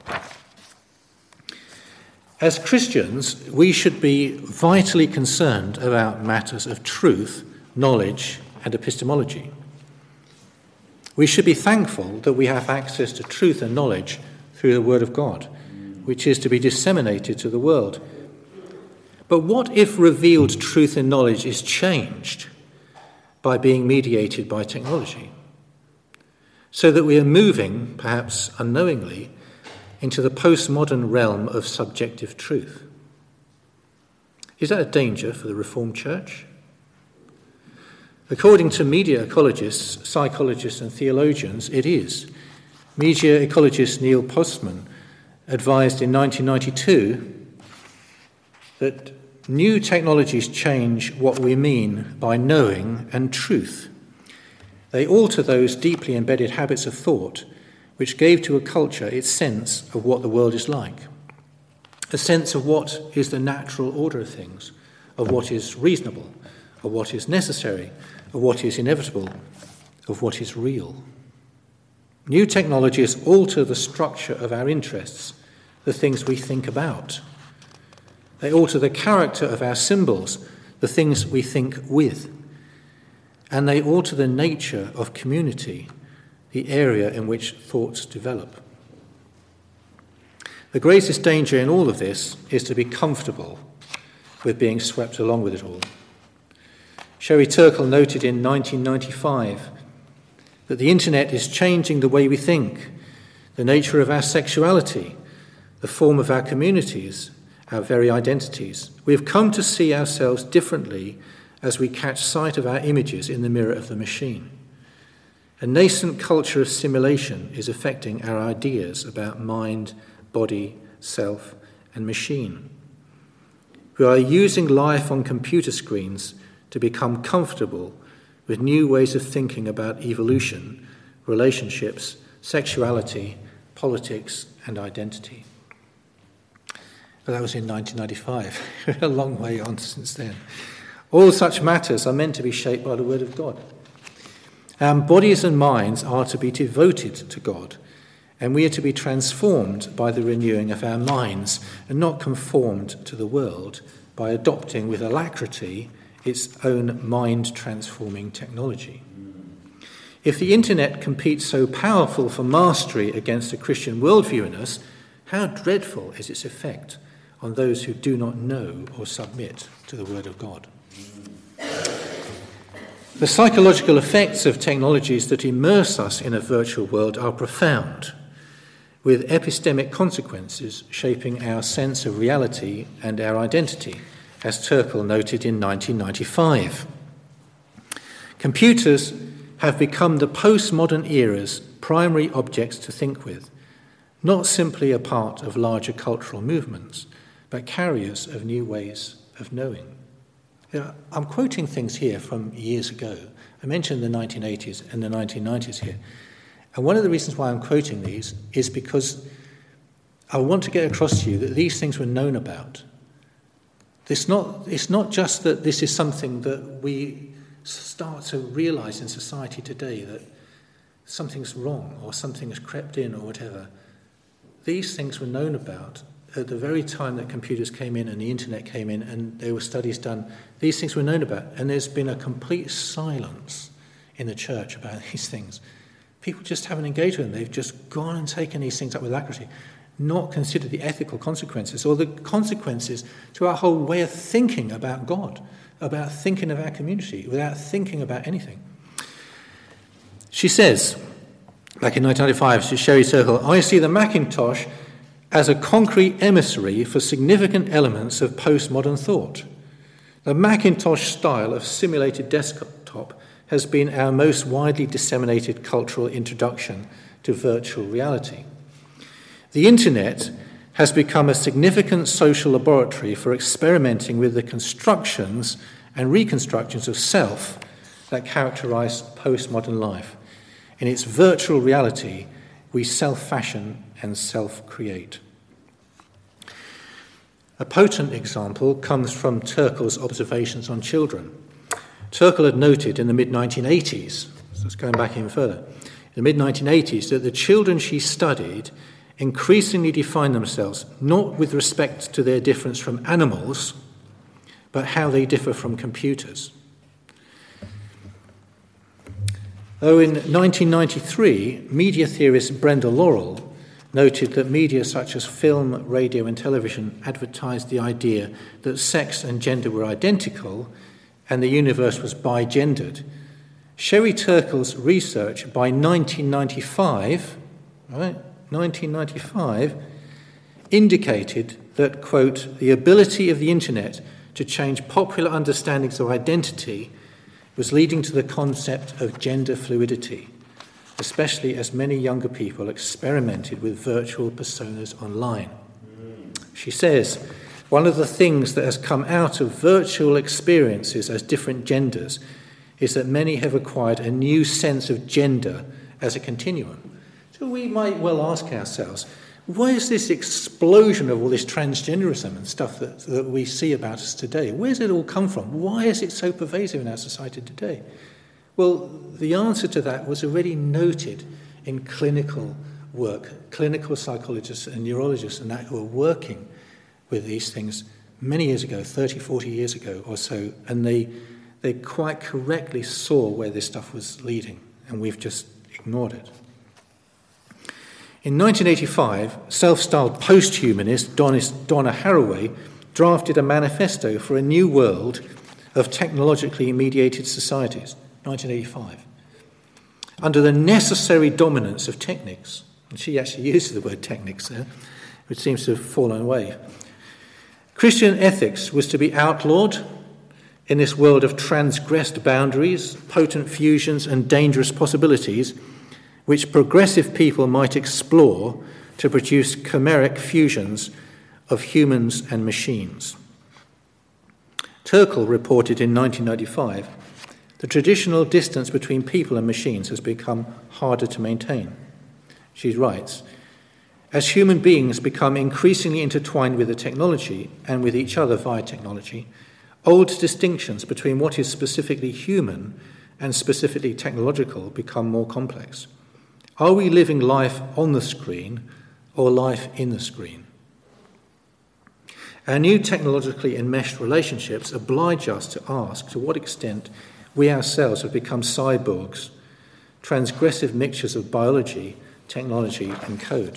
[SPEAKER 2] As Christians, we should be vitally concerned about matters of truth, knowledge, and epistemology. We should be thankful that we have access to truth and knowledge through the Word of God, which is to be disseminated to the world. But what if revealed truth and knowledge is changed by being mediated by technology? So that we are moving, perhaps unknowingly, into the postmodern realm of subjective truth. Is that a danger for the Reformed Church? According to media ecologists, psychologists and theologians, it is. Media ecologist Neil Postman advised in nineteen ninety-two that new technologies change what we mean by knowing and truth. They alter those deeply embedded habits of thought which gave to a culture its sense of what the world is like, a sense of what is the natural order of things, of what is reasonable, of what is necessary, of what is inevitable, of what is real. New technologies alter the structure of our interests, the things we think about. They alter the character of our symbols, the things we think with. And they alter the nature of community, the area in which thoughts develop. The greatest danger in all of this is to be comfortable with being swept along with it all. Sherry Turkle noted in nineteen ninety-five that the internet is changing the way we think, the nature of our sexuality, the form of our communities, our very identities. We have come to see ourselves differently as we catch sight of our images in the mirror of the machine. A nascent culture of simulation is affecting our ideas about mind, body, self, and machine. We are using life on computer screens to become comfortable with new ways of thinking about evolution, relationships, sexuality, politics, and identity. Well, that was in nineteen ninety-five, a long way on since then. All such matters are meant to be shaped by the Word of God. Our bodies and minds are to be devoted to God, and we are to be transformed by the renewing of our minds and not conformed to the world by adopting with alacrity its own mind-transforming technology. If the internet competes so powerful for mastery against a Christian worldview in us, how dreadful is its effect on those who do not know or submit to the Word of God? The psychological effects of technologies that immerse us in a virtual world are profound. with epistemic consequences shaping our sense of reality and our identity, as Turkle noted in nineteen ninety-five. Computers have become the postmodern era's primary objects to think with, not simply a part of larger cultural movements, but carriers of new ways of knowing. Now, I'm quoting things here from years ago. I mentioned the nineteen eighties and the nineteen nineties here. And one of the reasons why I'm quoting these is because I want to get across to you that these things were known about. It's not, it's not just that this is something that we start to realise in society today, that something's wrong or something has crept in or whatever. These things were known about at the very time that computers came in and the internet came in and there were studies done. These things were known about, and there's been a complete silence in the church about these things. People just haven't engaged with them. They've just gone and taken these things up with alacrity, not considered the ethical consequences or the consequences to our whole way of thinking about God, about thinking of our community, without thinking about anything. She says, back in nineteen ninety-five, to Sherry Turkle, I see the Macintosh as a concrete emissary for significant elements of postmodern thought. The Macintosh style of simulated desktop has been our most widely disseminated cultural introduction to virtual reality. The internet has become a significant social laboratory for experimenting with the constructions and reconstructions of self that characterize postmodern life. In its virtual reality, we self-fashion and self-create. A potent example comes from Turkle's observations on children. Turkle had noted in the mid nineteen eighties, so it's going back even further, in the mid nineteen eighties, that the children she studied increasingly define themselves not with respect to their difference from animals, but how they differ from computers. Though in nineteen ninety-three, media theorist Brenda Laurel noted that media such as film, radio and television advertised the idea that sex and gender were identical and the universe was bi-gendered, Sherry Turkle's research by nineteen ninety-five, right, nineteen ninety-five, indicated that, quote, the ability of the internet to change popular understandings of identity was leading to the concept of gender fluidity, especially as many younger people experimented with virtual personas online. She says, one of the things that has come out of virtual experiences as different genders is that many have acquired a new sense of gender as a continuum. So we might well ask ourselves, why is this explosion of all this transgenderism and stuff that, that we see about us today? Where's it all come from? Why is it so pervasive in our society today? Well, the answer to that was already noted in clinical work, clinical psychologists and neurologists and that who are working with these things many years ago, thirty, forty years ago or so, and they they quite correctly saw where this stuff was leading, and we've just ignored it. In nineteen eighty-five, self-styled post-humanist Donna Haraway drafted a manifesto for a new world of technologically mediated societies, nineteen eighty-five, under the necessary dominance of techniques. And she actually uses the word techniques there, which seems to have fallen away. Christian ethics was to be outlawed in this world of transgressed boundaries, potent fusions, and dangerous possibilities, which progressive people might explore to produce chimeric fusions of humans and machines. Turkle reported in nineteen ninety-five, the traditional distance between people and machines has become harder to maintain. She writes, as human beings become increasingly intertwined with the technology and with each other via technology, old distinctions between what is specifically human and specifically technological become more complex. Are we living life on the screen or life in the screen? Our new technologically enmeshed relationships oblige us to ask to what extent we ourselves have become cyborgs, transgressive mixtures of biology, technology, and code.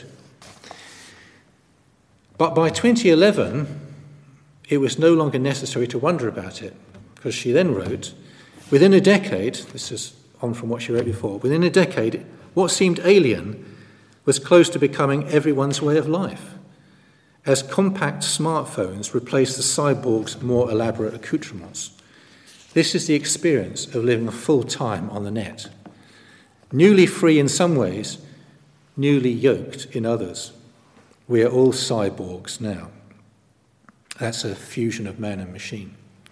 [SPEAKER 2] But by twenty eleven, it was no longer necessary to wonder about it, because she then wrote, within a decade, this is on from what she wrote before, within a decade, what seemed alien was close to becoming everyone's way of life, as compact smartphones replaced the cyborg's more elaborate accoutrements. This is the experience of living full time on the net. Newly free in some ways, newly yoked in others. We are all cyborgs now. That's a fusion of man and machine.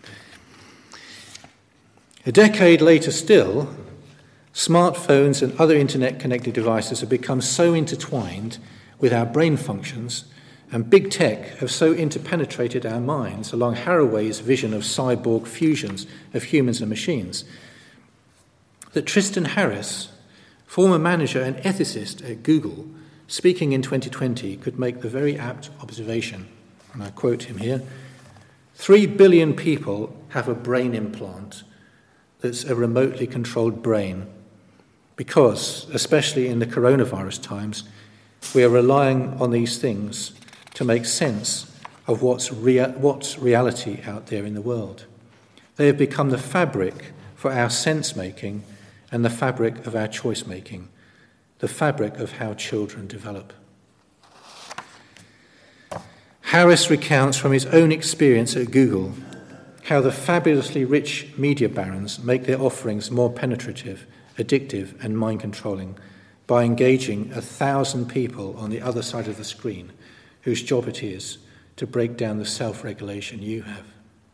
[SPEAKER 2] A decade later still, smartphones and other internet-connected devices have become so intertwined with our brain functions, and big tech have so interpenetrated our minds along Haraway's vision of cyborg fusions of humans and machines, that Tristan Harris, former manager and ethicist at Google, speaking in twenty twenty, could make the very apt observation, and I quote him here, three billion people have a brain implant that's a remotely controlled brain because, especially in the coronavirus times, we are relying on these things to make sense of what's, rea- what's reality out there in the world. They have become the fabric for our sense-making and the fabric of our choice-making, the fabric of how children develop. Harris recounts from his own experience at Google how the fabulously rich media barons make their offerings more penetrative, addictive, and mind-controlling by engaging a thousand people on the other side of the screen whose job it is to break down the self-regulation you have.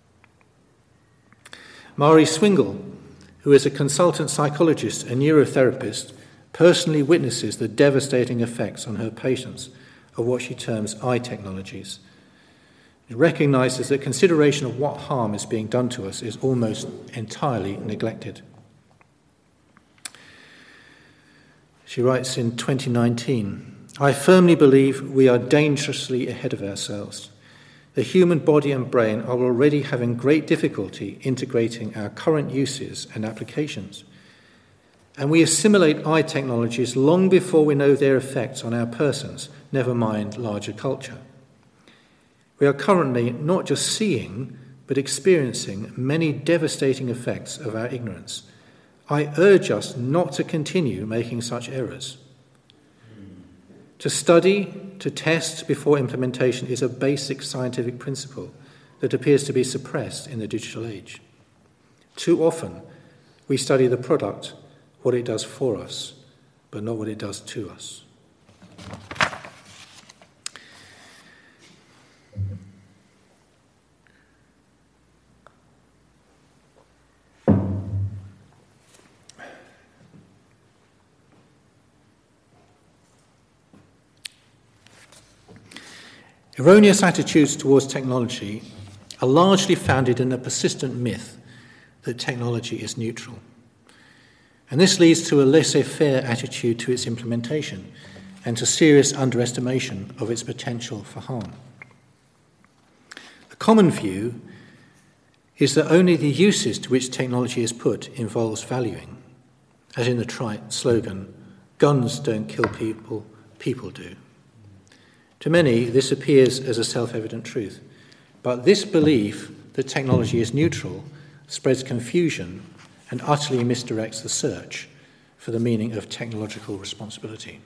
[SPEAKER 2] Mari Swingle, who is a consultant psychologist and neurotherapist, personally witnesses the devastating effects on her patients of what she terms eye technologies. It recognises that consideration of what harm is being done to us is almost entirely neglected. She writes in twenty nineteen, I firmly believe we are dangerously ahead of ourselves. The human body and brain are already having great difficulty integrating our current uses and applications. And we assimilate eye technologies long before we know their effects on our persons, never mind larger culture. We are currently not just seeing, but experiencing many devastating effects of our ignorance. I urge us not to continue making such errors. To study, to test before implementation is a basic scientific principle that appears to be suppressed in the digital age. Too often, we study the product, what it does for us, but not what it does to us. Erroneous attitudes towards technology are largely founded in a persistent myth that technology is neutral. And this leads to a laissez-faire attitude to its implementation and to serious underestimation of its potential for harm. The common view is that only the uses to which technology is put involves valuing, as in the trite slogan, guns don't kill people, people do. To many, this appears as a self-evident truth, but this belief that technology is neutral spreads confusion and utterly misdirects the search for the meaning of technological responsibility.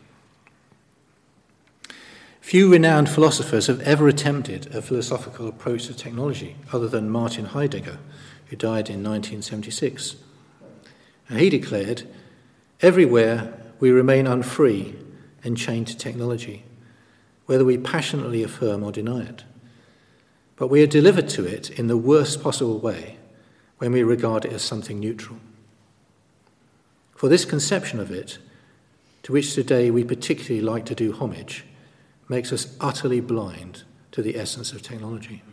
[SPEAKER 2] Few renowned philosophers have ever attempted a philosophical approach to technology, other than Martin Heidegger, who died in nineteen seventy-six. And he declared, everywhere we remain unfree and chained to technology, whether we passionately affirm or deny it. But we are delivered to it in the worst possible way when we regard it as something neutral. For this conception of it, to which today we particularly like to do homage, makes us utterly blind to the essence of technology.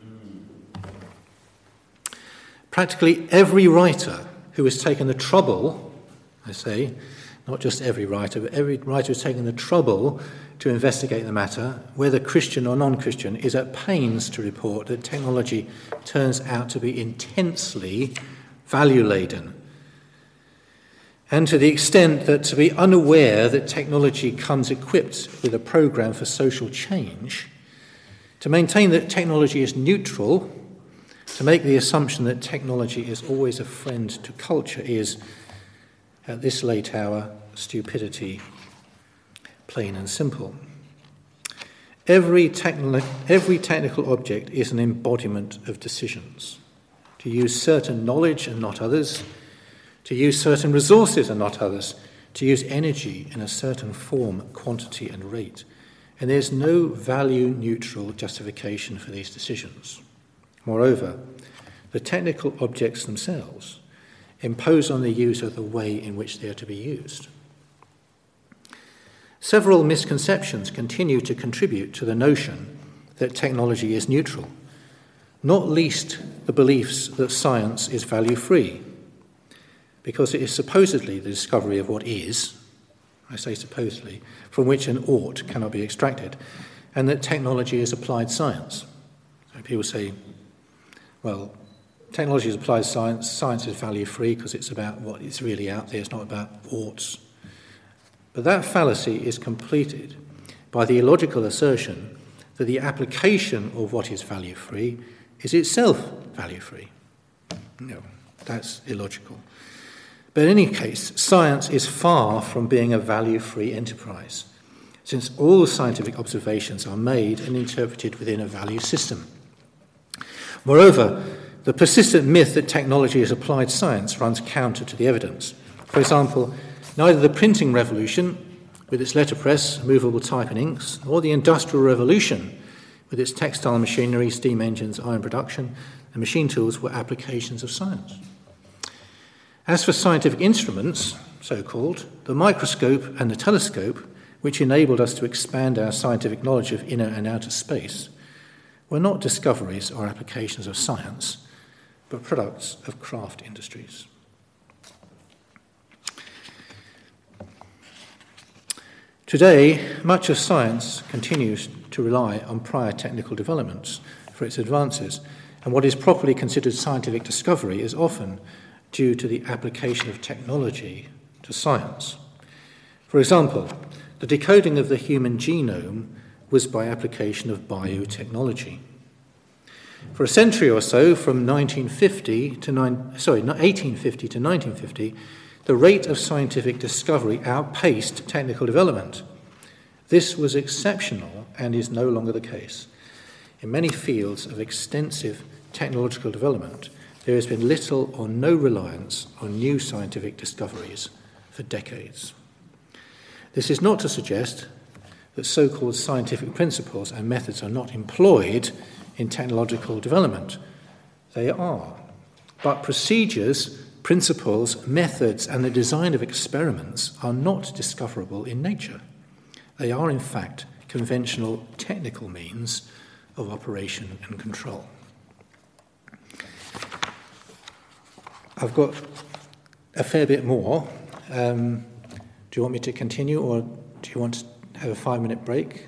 [SPEAKER 2] Practically every writer who has taken the trouble, I say, not just every writer, but every writer who has taken the trouble to investigate the matter, whether Christian or non-Christian, is at pains to report that technology turns out to be intensely value-laden. And to the extent that to be unaware that technology comes equipped with a program for social change, to maintain that technology is neutral, to make the assumption that technology is always a friend to culture is, at this late hour, stupidity. plain and simple. Every, techni- every technical object is an embodiment of decisions. To use certain knowledge and not others, to use certain resources and not others, to use energy in a certain form, quantity and rate. And there's no value-neutral justification for these decisions. Moreover, the technical objects themselves impose on the user the way in which they are to be used. Several misconceptions continue to contribute to the notion that technology is neutral, not least the beliefs that science is value-free, because it is supposedly the discovery of what is, I say supposedly, from which an ought cannot be extracted, and that technology is applied science. So people say, well, technology is applied science, science is value-free because it's about what is really out there, it's not about oughts. But that fallacy is completed by the illogical assertion that the application of what is value-free is itself value-free. No, that's illogical. But in any case, science is far from being a value-free enterprise, since all scientific observations are made and interpreted within a value system. Moreover, the persistent myth that technology is applied science runs counter to the evidence. For example, neither the printing revolution, with its letterpress, movable type and inks, nor the industrial revolution, with its textile machinery, steam engines, iron production, and machine tools, were applications of science. As for scientific instruments, so-called, the microscope and the telescope, which enabled us to expand our scientific knowledge of inner and outer space, were not discoveries or applications of science, but products of craft industries. Today, much of science continues to rely on prior technical developments for its advances, and what is properly considered scientific discovery is often due to the application of technology to science. For example, the decoding of the human genome was by application of biotechnology. For a century or so, from nineteen fifty to nine, sorry, eighteen fifty to nineteen fifty, the rate of scientific discovery outpaced technical development. This was exceptional and is no longer the case. In many fields of extensive technological development, there has been little or no reliance on new scientific discoveries for decades. This is not to suggest that so-called scientific principles and methods are not employed in technological development. They are. But procedures, principles, methods, and the design of experiments are not discoverable in nature. They are, in fact, conventional technical means of operation and control. I've got a fair bit more. Um, do you want me to continue, or do you want to have a five-minute break?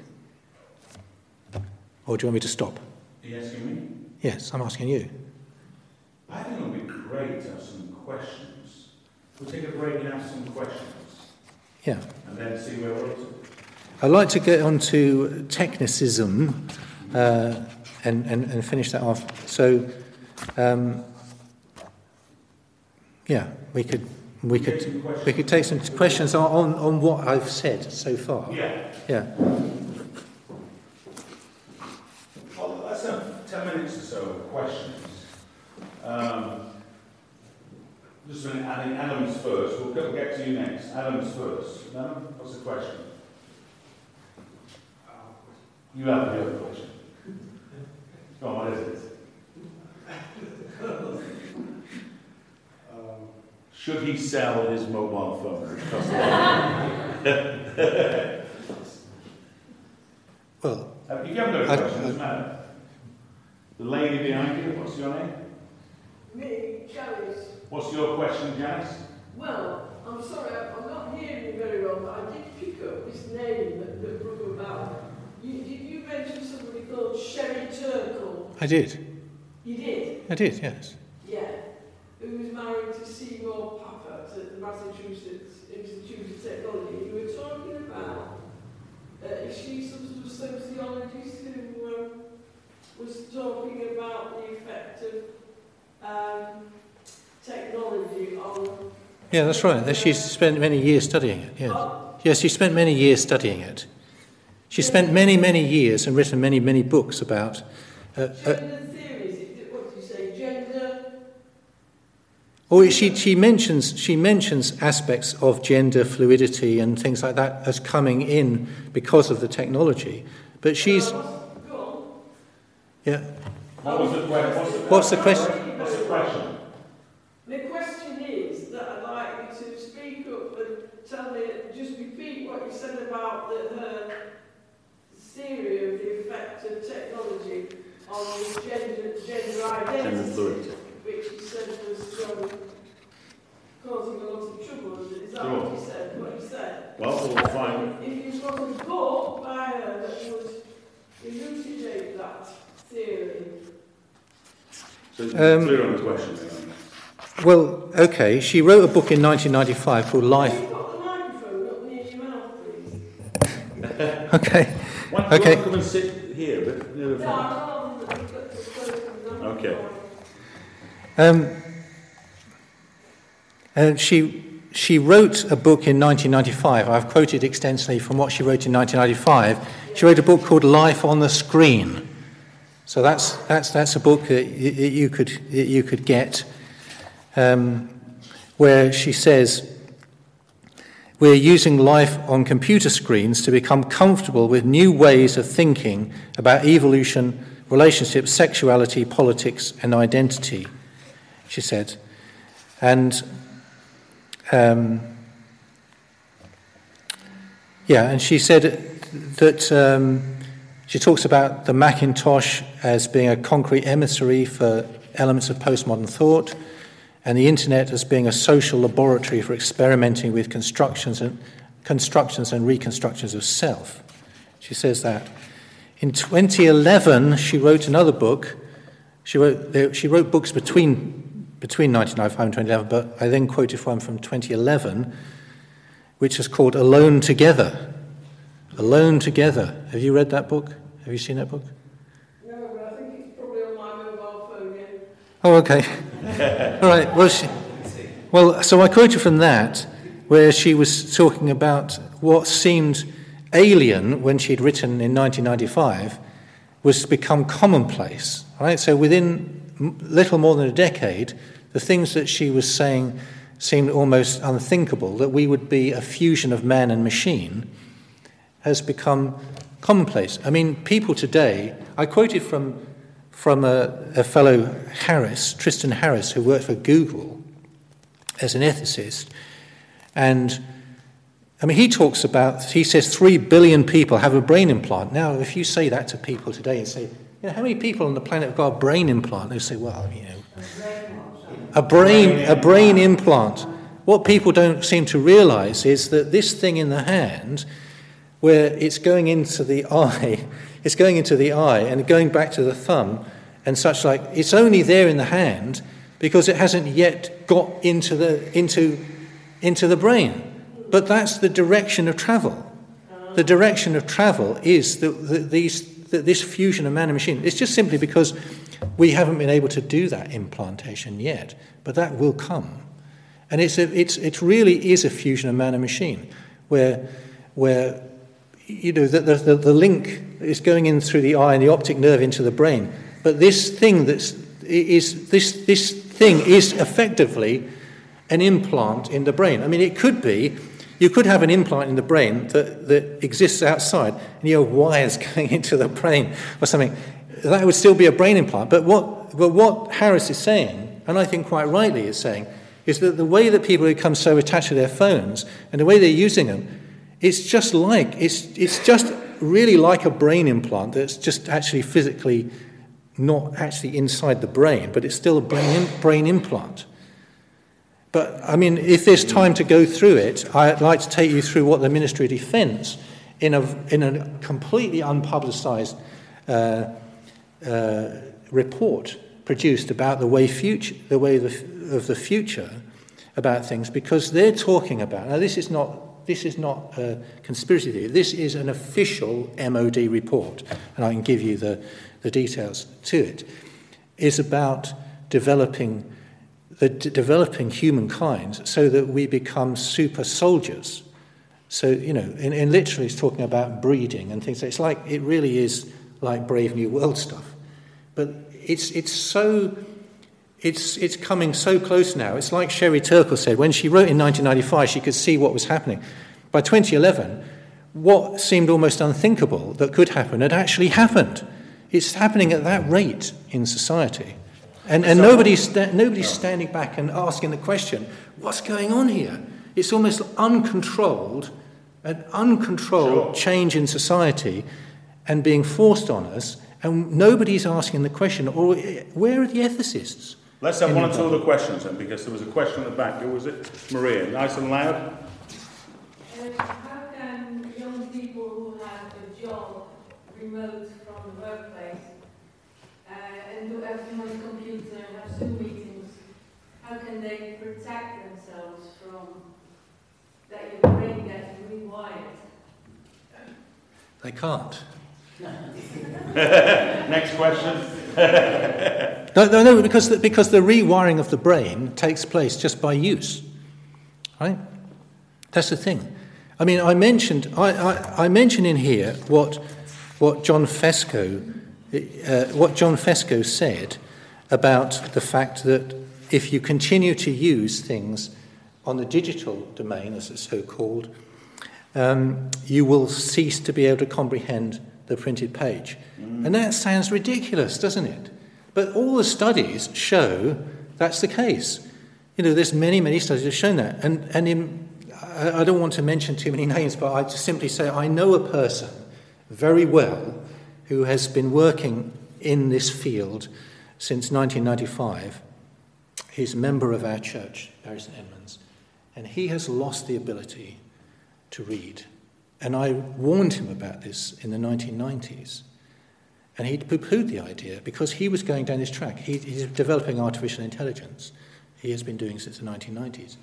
[SPEAKER 2] Or do you want me to stop?
[SPEAKER 1] Are you asking me?
[SPEAKER 2] Yes, I'm asking you.
[SPEAKER 1] I think it would be great to have some questions. We'll take a break and have some questions.
[SPEAKER 2] Yeah.
[SPEAKER 1] And then see where we're up to.
[SPEAKER 2] I'd like to get on to technicism uh, and, and, and finish that off. So, um, yeah, we could we could we could take some questions on, on, on what I've said so far.
[SPEAKER 1] Yeah.
[SPEAKER 2] Yeah.
[SPEAKER 1] Well, let's have ten minutes or so of questions. Um, just a minute, adding Adam's first. We'll go, get to you next. Adam's first. No? What's the question? You have the other question. Go on, what is it? um, Should he sell his mobile phone, which costs a lot?
[SPEAKER 2] Well,
[SPEAKER 1] uh, if you haven't got a question, it doesn't matter. The lady behind you, what's your name?
[SPEAKER 3] Me, Janice.
[SPEAKER 1] What's your question, Janice?
[SPEAKER 3] Well, I'm sorry, I'm not hearing you very well, but I did pick up this name that, that Brooke about. You, did you mention somebody called Sherry Turkle?
[SPEAKER 2] I did.
[SPEAKER 3] You did?
[SPEAKER 2] I did, yes.
[SPEAKER 3] Yeah. Who was married to Seymour Papert at the Massachusetts Institute of Technology. You were talking about, uh, is she some sort of sociologist who um, was talking about the effect of um, technology on...
[SPEAKER 2] Yeah, that's right. She's spent many years studying it, yeah.
[SPEAKER 3] Oh,
[SPEAKER 2] Yes, she spent many years studying it. She spent many, many years and written many, many books about... Uh, uh,
[SPEAKER 3] Gender theories, what do you say, gender...
[SPEAKER 2] Or she, she mentions she mentions aspects of gender fluidity and things like that as coming in because of the technology. But she's... Yeah.
[SPEAKER 1] What was the question?
[SPEAKER 2] What's the question?
[SPEAKER 1] What's the question?
[SPEAKER 3] The question is that I'd like you to speak up and tell me, just repeat what you said about the, her theory of the effect of technology on this gender, gender identity,
[SPEAKER 1] Gender fluidity.
[SPEAKER 3] which you said was um, causing a lot of trouble. Is that
[SPEAKER 1] Sure.
[SPEAKER 3] what you said? What you said?
[SPEAKER 1] Well, we'll find...
[SPEAKER 3] If you've got a book by her that would elucidate that theory.
[SPEAKER 1] So it's
[SPEAKER 2] Um,
[SPEAKER 1] clear on the question.
[SPEAKER 2] Well, okay, she wrote a book in nineteen ninety-five called Life...
[SPEAKER 3] You've got the microphone up near your mouth, please.
[SPEAKER 2] Okay,
[SPEAKER 1] Why don't
[SPEAKER 2] okay.
[SPEAKER 1] you come and sit here? But, you know,
[SPEAKER 3] No, I'd rather that you've got the phone.
[SPEAKER 1] Okay.
[SPEAKER 2] Um, and she she wrote a book in nineteen ninety-five. I've quoted extensively from what she wrote in nineteen ninety-five. She wrote a book called Life on the Screen. So that's that's that's a book that you, you could you could get, um, where she says, we're using life on computer screens to become comfortable with new ways of thinking about evolution, relationships, sexuality, politics, and identity, she said. And um, yeah, and she said that um, she talks about the Macintosh as being a concrete emissary for elements of postmodern thought, and the internet as being a social laboratory for experimenting with constructions and constructions and reconstructions of self. She says that. In twenty eleven, she wrote another book. She wrote she wrote books between between nineteen ninety-five and twenty eleven, but I then quoted one from twenty eleven, which is called Alone Together. Alone Together. Have you read that book? Have you seen that book?
[SPEAKER 3] No, but I think it's probably on my mobile phone, yeah.
[SPEAKER 2] Oh, okay. All right. Well, she, well, so I quoted from that, where she was talking about what seemed alien when she'd written in nineteen ninety-five was become commonplace. Right. So within little more than a decade, the things that she was saying seemed almost unthinkable. That we would be a fusion of man and machine has become commonplace. I mean, people today. I quoted from. from a, a fellow Harris, Tristan Harris, who worked for Google as an ethicist. And, I mean, he talks about, he says three billion people have a brain implant. Now, if you say that to people today and say, you know, how many people on the planet have got a brain implant? They say, well, you know, a brain, a brain implant. What people don't seem to realise is that this thing in the hand, where it's going into the eye, it's going into the eye and going back to the thumb and such like, it's only there in the hand because it hasn't yet got into the into into the brain. But that's the direction of travel. The direction of travel is the, the, these, the, this fusion of man and machine. It's just simply because we haven't been able to do that implantation yet, but that will come. And it's a, it's it really is a fusion of man and machine, where where you know the, the the link is going in through the eye and the optic nerve into the brain. But this thing that's is this this thing is effectively an implant in the brain. I mean, it could be. You could have an implant in the brain that, that exists outside, and you have wires going into the brain or something. That would still be a brain implant. But what, but what Harris is saying, and I think quite rightly is saying, is that the way that people become so attached to their phones and the way they're using them, it's just like, it's, it's just really like a brain implant that's just actually physically not actually inside the brain, but it's still a brain, brain implant. But, I mean, if there's time to go through it, I'd like to take you through what the Ministry of Defence, in a, in a completely unpublicised uh, uh, report, produced about the way future, the way of the, of the future about things, because they're talking about. Now, this is not this is not a conspiracy theory. This is an official M O D report, and I can give you the the details to it. Is about developing. The d- developing humankind so that we become super soldiers, So, you know, in, in literature it's talking about breeding and things. It's like, it really is like Brave New World stuff. But it's it's so, it's it's coming so close now. It's like Sherry Turkle said, when she wrote in nineteen ninety-five, she could see what was happening. By twenty eleven, what seemed almost unthinkable that could happen had actually happened. It's happening at that rate in society. And, and nobody's, sta- nobody's standing back and asking the question, what's going on here? It's almost uncontrolled, an uncontrolled sure. change in society and being forced on us, and nobody's asking the question, or where are the ethicists?
[SPEAKER 1] Let's have one or two other questions then, because there was a question at the back. Who was it? Maria, nice and loud.
[SPEAKER 4] Uh, how can young people who have a job remote from the workplace uh, and do everything on the computer and have Zoom meetings, how can they protect themselves from that your brain gets rewired?
[SPEAKER 2] They can't.
[SPEAKER 1] Next question.
[SPEAKER 2] no, no, no, because the, because the rewiring of the brain takes place just by use, right? That's the thing. I mean, I mentioned I, I, I mentioned in here what what John Fesco uh, what John Fesco said about the fact that if you continue to use things on the digital domain, as it's so called, um, you will cease to be able to comprehend the printed page. Mm. And that sounds ridiculous, doesn't it? But all the studies show that's the case. You know, there's many, many studies that have shown that. And, and in, I, I don't want to mention too many names, but I just simply say I know a person very well who has been working in this field since nineteen ninety-five. He's a member of our church, Bury St Edmunds, and he has lost the ability to read. And I warned him about this in the nineteen nineties. And he poo-pooed the idea because he was going down this track. He, he's developing artificial intelligence. He has been doing since the nineteen nineties.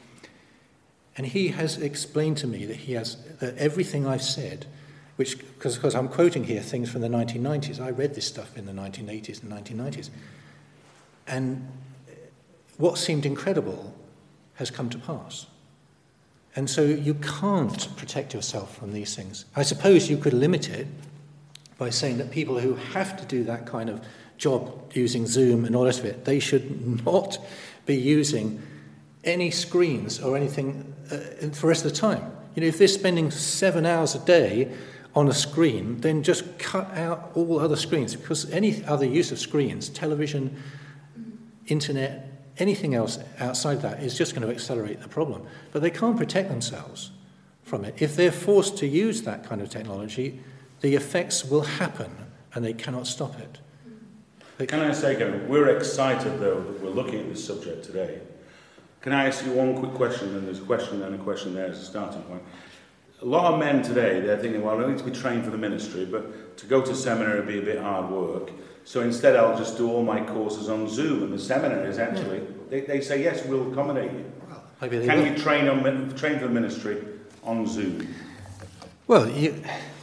[SPEAKER 2] And he has explained to me that he has, that everything I've said, which, because, because I'm quoting here things from the nineteen nineties. I read this stuff in the nineteen eighties and nineteen nineties. And what seemed incredible has come to pass. And so you can't protect yourself from these things. I suppose you could limit it by saying that people who have to do that kind of job using Zoom and all the rest of it, they should not be using any screens or anything uh, for the rest of the time. You know, if they're spending seven hours a day on a screen, then just cut out all other screens, because any other use of screens, television, internet, anything else outside that is just going to accelerate the problem. But they can't protect themselves from it. If they're forced to use that kind of technology, the effects will happen and they cannot stop it. They
[SPEAKER 1] Can I say, Kevin, we're excited though that we're looking at this subject today. Can I ask you one quick question? And there's a question and a question there as a starting point. A lot of men today, they're thinking, well, I don't need to be trained for the ministry, but to go to seminary would be a bit hard work. So instead I'll just do all my courses on Zoom, and the seminaries actually, yeah. they, they say, yes, we'll accommodate you.
[SPEAKER 2] Well, maybe they
[SPEAKER 1] Can
[SPEAKER 2] will.
[SPEAKER 1] you train, on, train for the ministry on Zoom?
[SPEAKER 2] Well, you,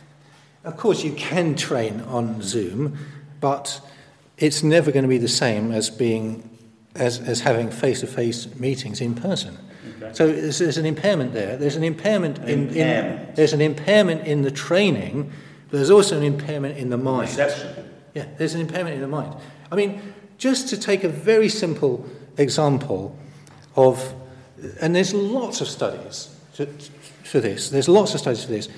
[SPEAKER 2] of course you can train on Zoom, but it's never going to be the same as being as, as having face-to-face meetings in person. Okay. So there's, there's an impairment there. There's an impairment, an in, impairment. in there's an impairment in the training, but there's also an impairment in the mind.
[SPEAKER 1] Perception.
[SPEAKER 2] Yeah, there's an impairment in the mind. I mean, just to take a very simple example of, and there's lots of studies to, for this. There's lots of studies for this.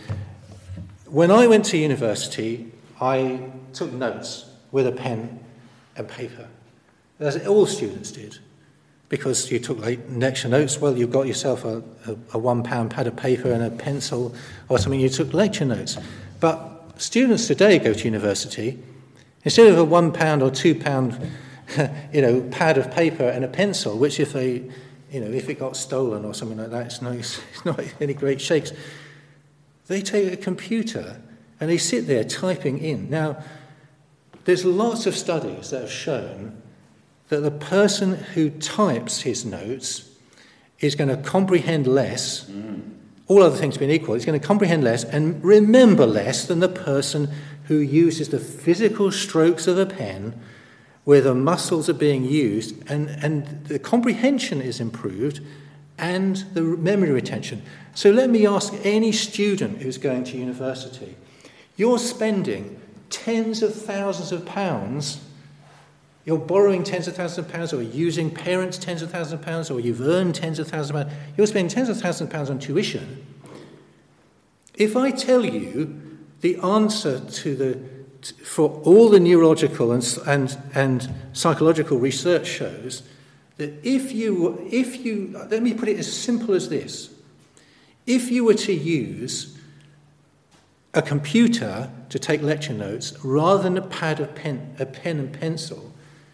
[SPEAKER 2] When I went to university, I took notes with a pen and paper, as all students did, because you took like lecture notes. Well, you've got yourself a, a, a one-pound pad of paper and a pencil or something. You took lecture notes. But students today go to university. Instead of a one pound or two pound, you know, pad of paper and a pencil, which if they, you know, if it got stolen or something like that, it's not, it's not any great shakes. They take a computer and they sit there typing in. Now, there's lots of studies that have shown that the person who types his notes is going to comprehend less, mm. all other things being equal, is going to comprehend less and remember less than the person who uses the physical strokes of a pen where the muscles are being used, and, and the comprehension is improved, and the memory retention. So let me ask any student who's going to university, you're spending tens of thousands of pounds, you're borrowing tens of thousands of pounds, or using parents' tens of thousands of pounds, or you've earned tens of thousands of pounds, you're spending tens of thousands of pounds on tuition. If I tell you the answer to the for all the neurological and, and, and psychological research shows that if you, if you, let me put it as simple as this, if you were to use a computer to take lecture notes rather than a pad of pen, a pen and pencil,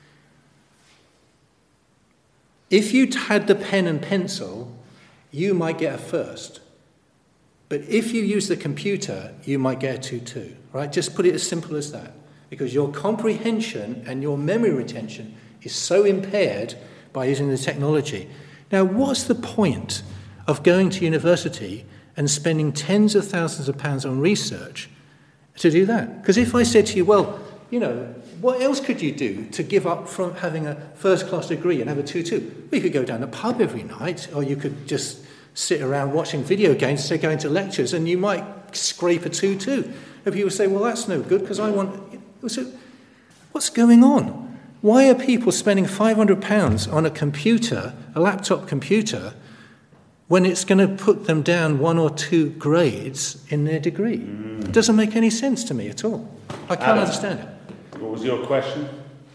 [SPEAKER 2] if you'd had the pen and pencil, you might get a first. But if you use the computer, you might get a two two, right? Just put it as simple as that. Because your comprehension and your memory retention is so impaired by using the technology. Now, what's the point of going to university and spending tens of thousands of pounds on research to do that? Because if I said to you, well, you know, what else could you do to give up from having a first-class degree and have a two two? Well, you could go down the pub every night, or you could just sit around watching video games instead of going to lectures, and you might scrape a two two. If you would say, well, that's no good, because I want... So, what's going on? Why are people spending five hundred pounds on a computer, a laptop computer, when it's going to put them down one or two grades in their degree? Mm. It doesn't make any sense to me at all. I can't
[SPEAKER 1] Adam,
[SPEAKER 2] understand it.
[SPEAKER 1] What was your question?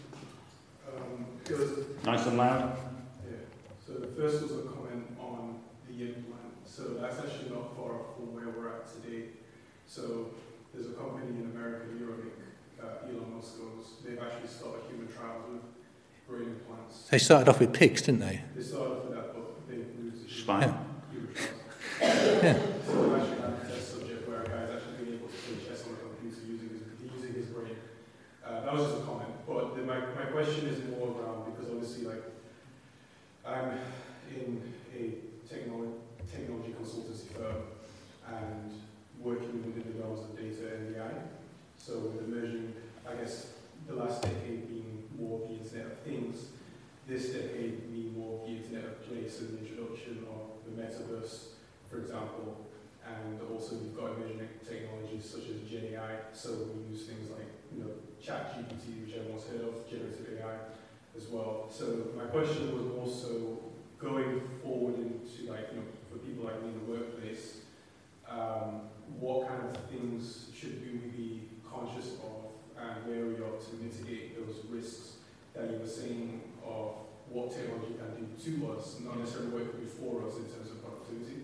[SPEAKER 5] Um, it was,
[SPEAKER 1] Nice and loud.
[SPEAKER 5] yeah. So the first was a comment on the implant. So that's actually not far off from where we're at today. So there's a company in America, Neuralink, uh, Elon Musk owns. They've actually started human trials with brain implants.
[SPEAKER 2] They started off with pigs, didn't they?
[SPEAKER 5] They started off with that, but they moved to
[SPEAKER 1] Spine.
[SPEAKER 2] Yeah.
[SPEAKER 5] human trials.
[SPEAKER 2] Yeah.
[SPEAKER 5] So they've actually had a test subject where a guy's actually been able to play chess on a computer using his, using his brain. Uh, that was just a comment. But the, my, my question is more around, because obviously, like, I'm in a technology, technology consultancy firm and working within the realms of data and A I. So with emerging, I guess, the last decade being more of the Internet of Things, this decade being more of the Internet of Place and the introduction of the metaverse, for example, and also we've got emerging technologies such as Gen A I. So we use things like, you know, Chat G P T, which everyone's heard of, generative A I as well. So my question was also going forward into, like, you know, for people like me in the workplace, um, what kind of things should we be conscious of and wary of to mitigate those risks that you were saying of what technology can do to us, not necessarily what it could do for us in terms of productivity?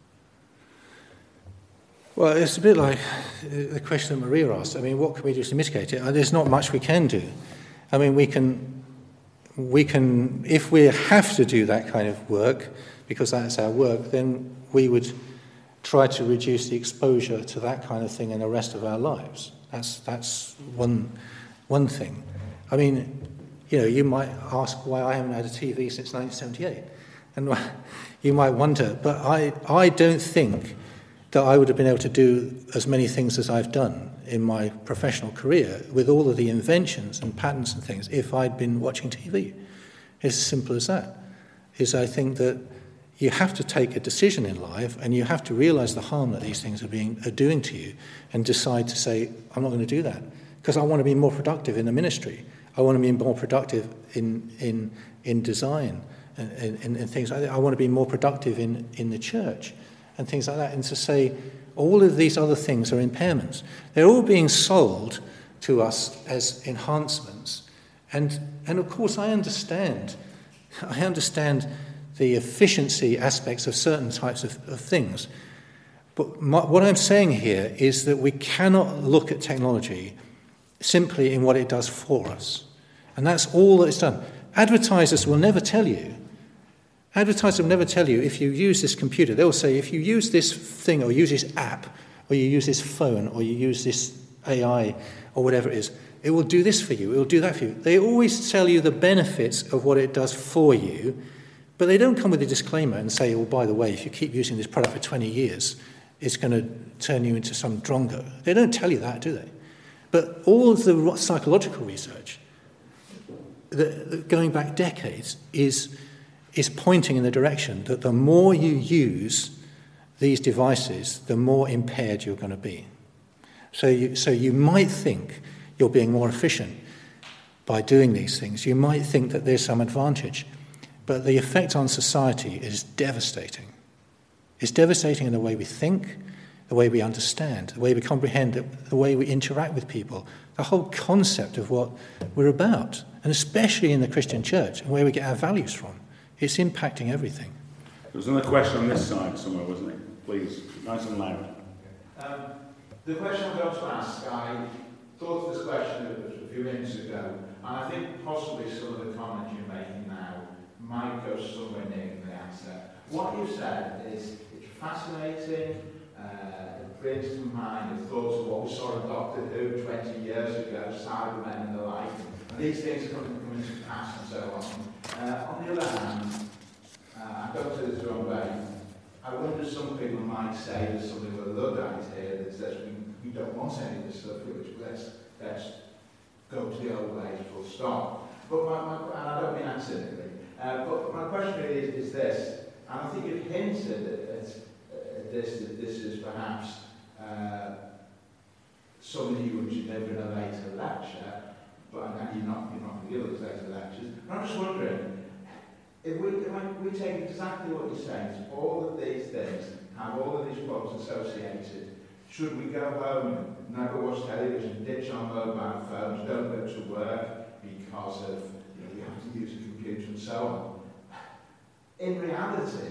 [SPEAKER 2] Well, it's a bit like the question that Maria asked. I mean, what can we do to mitigate it? There's not much we can do. I mean, we can, we can, if we have to do that kind of work, because that's our work, then we would try to reduce the exposure to that kind of thing in the rest of our lives. That's that's one one thing. I mean, you know, you might ask why I haven't had a T V since nineteen seventy-eight, and you might wonder, but I I don't think that I would have been able to do as many things as I've done in my professional career with all of the inventions and patents and things if I'd been watching T V. It's as simple as that. Is I think that you have to take a decision in life and you have to realise the harm that these things are being are doing to you and decide to say, I'm not going to do that because I want to be more productive in the ministry. I want to be more productive in in, in design and, and, and things like that. I want to be more productive in, in the church and things like that. And to say all of these other things are impairments. They're all being sold to us as enhancements. And and of course I understand I understand the efficiency aspects of certain types of, of things. But my, what I'm saying here is that we cannot look at technology simply in what it does for us. And that's all that it's done. Advertisers will never tell you. Advertisers will never tell you if you use this computer. They'll say if you use this thing or use this app or you use this phone or you use this A I or whatever it is, it will do this for you, it will do that for you. They always tell you the benefits of what it does for you, but they don't come with a disclaimer and say, oh, by the way, if you keep using this product for twenty years, it's going to turn you into some drongo. They don't tell you that, do they? But all of the psychological research, the, the, going back decades, is is pointing in the direction that the more you use these devices, the more impaired you're going to be. So you, so you might think you're being more efficient by doing these things. You might think that there's some advantage. But the effect on society is devastating. It's devastating in the way we think, the way we understand, the way we comprehend, the way we interact with people, the whole concept of what we're about, and especially in the Christian church, and where we get our values from. It's impacting everything.
[SPEAKER 1] There was another question on this side somewhere, wasn't it? Please, nice and loud.
[SPEAKER 6] Um, the question I'm going to ask, I thought of this question a few minutes ago, and I think possibly some of the comments you're making now might go somewhere near the answer. What you said is it's fascinating. Uh, it brings to mind the thoughts of what we saw in Doctor Who twenty years ago, Cybermen and the like. And these things are coming, coming to pass and so on. Uh, on the other hand, uh, I don't say this the wrong way. I wonder some people might say there's something of a Luddite here that says we, we don't want any of this stuff, which let's, let's go to the old ways full stop. But my, my, and I don't mean that cynically. Uh, but my question really is, is this, and I think you've hinted at, at uh, this, that this is perhaps uh, something you would deliver in a later lecture, but and you're not, you're not going to give those later lectures. And I'm just wondering, if we, if we take exactly what you're saying, is all of these things have all of these problems associated, should we go home, never watch television, ditch our mobile phones, don't go to work because of, you know, we have to use a computer and so on? In reality,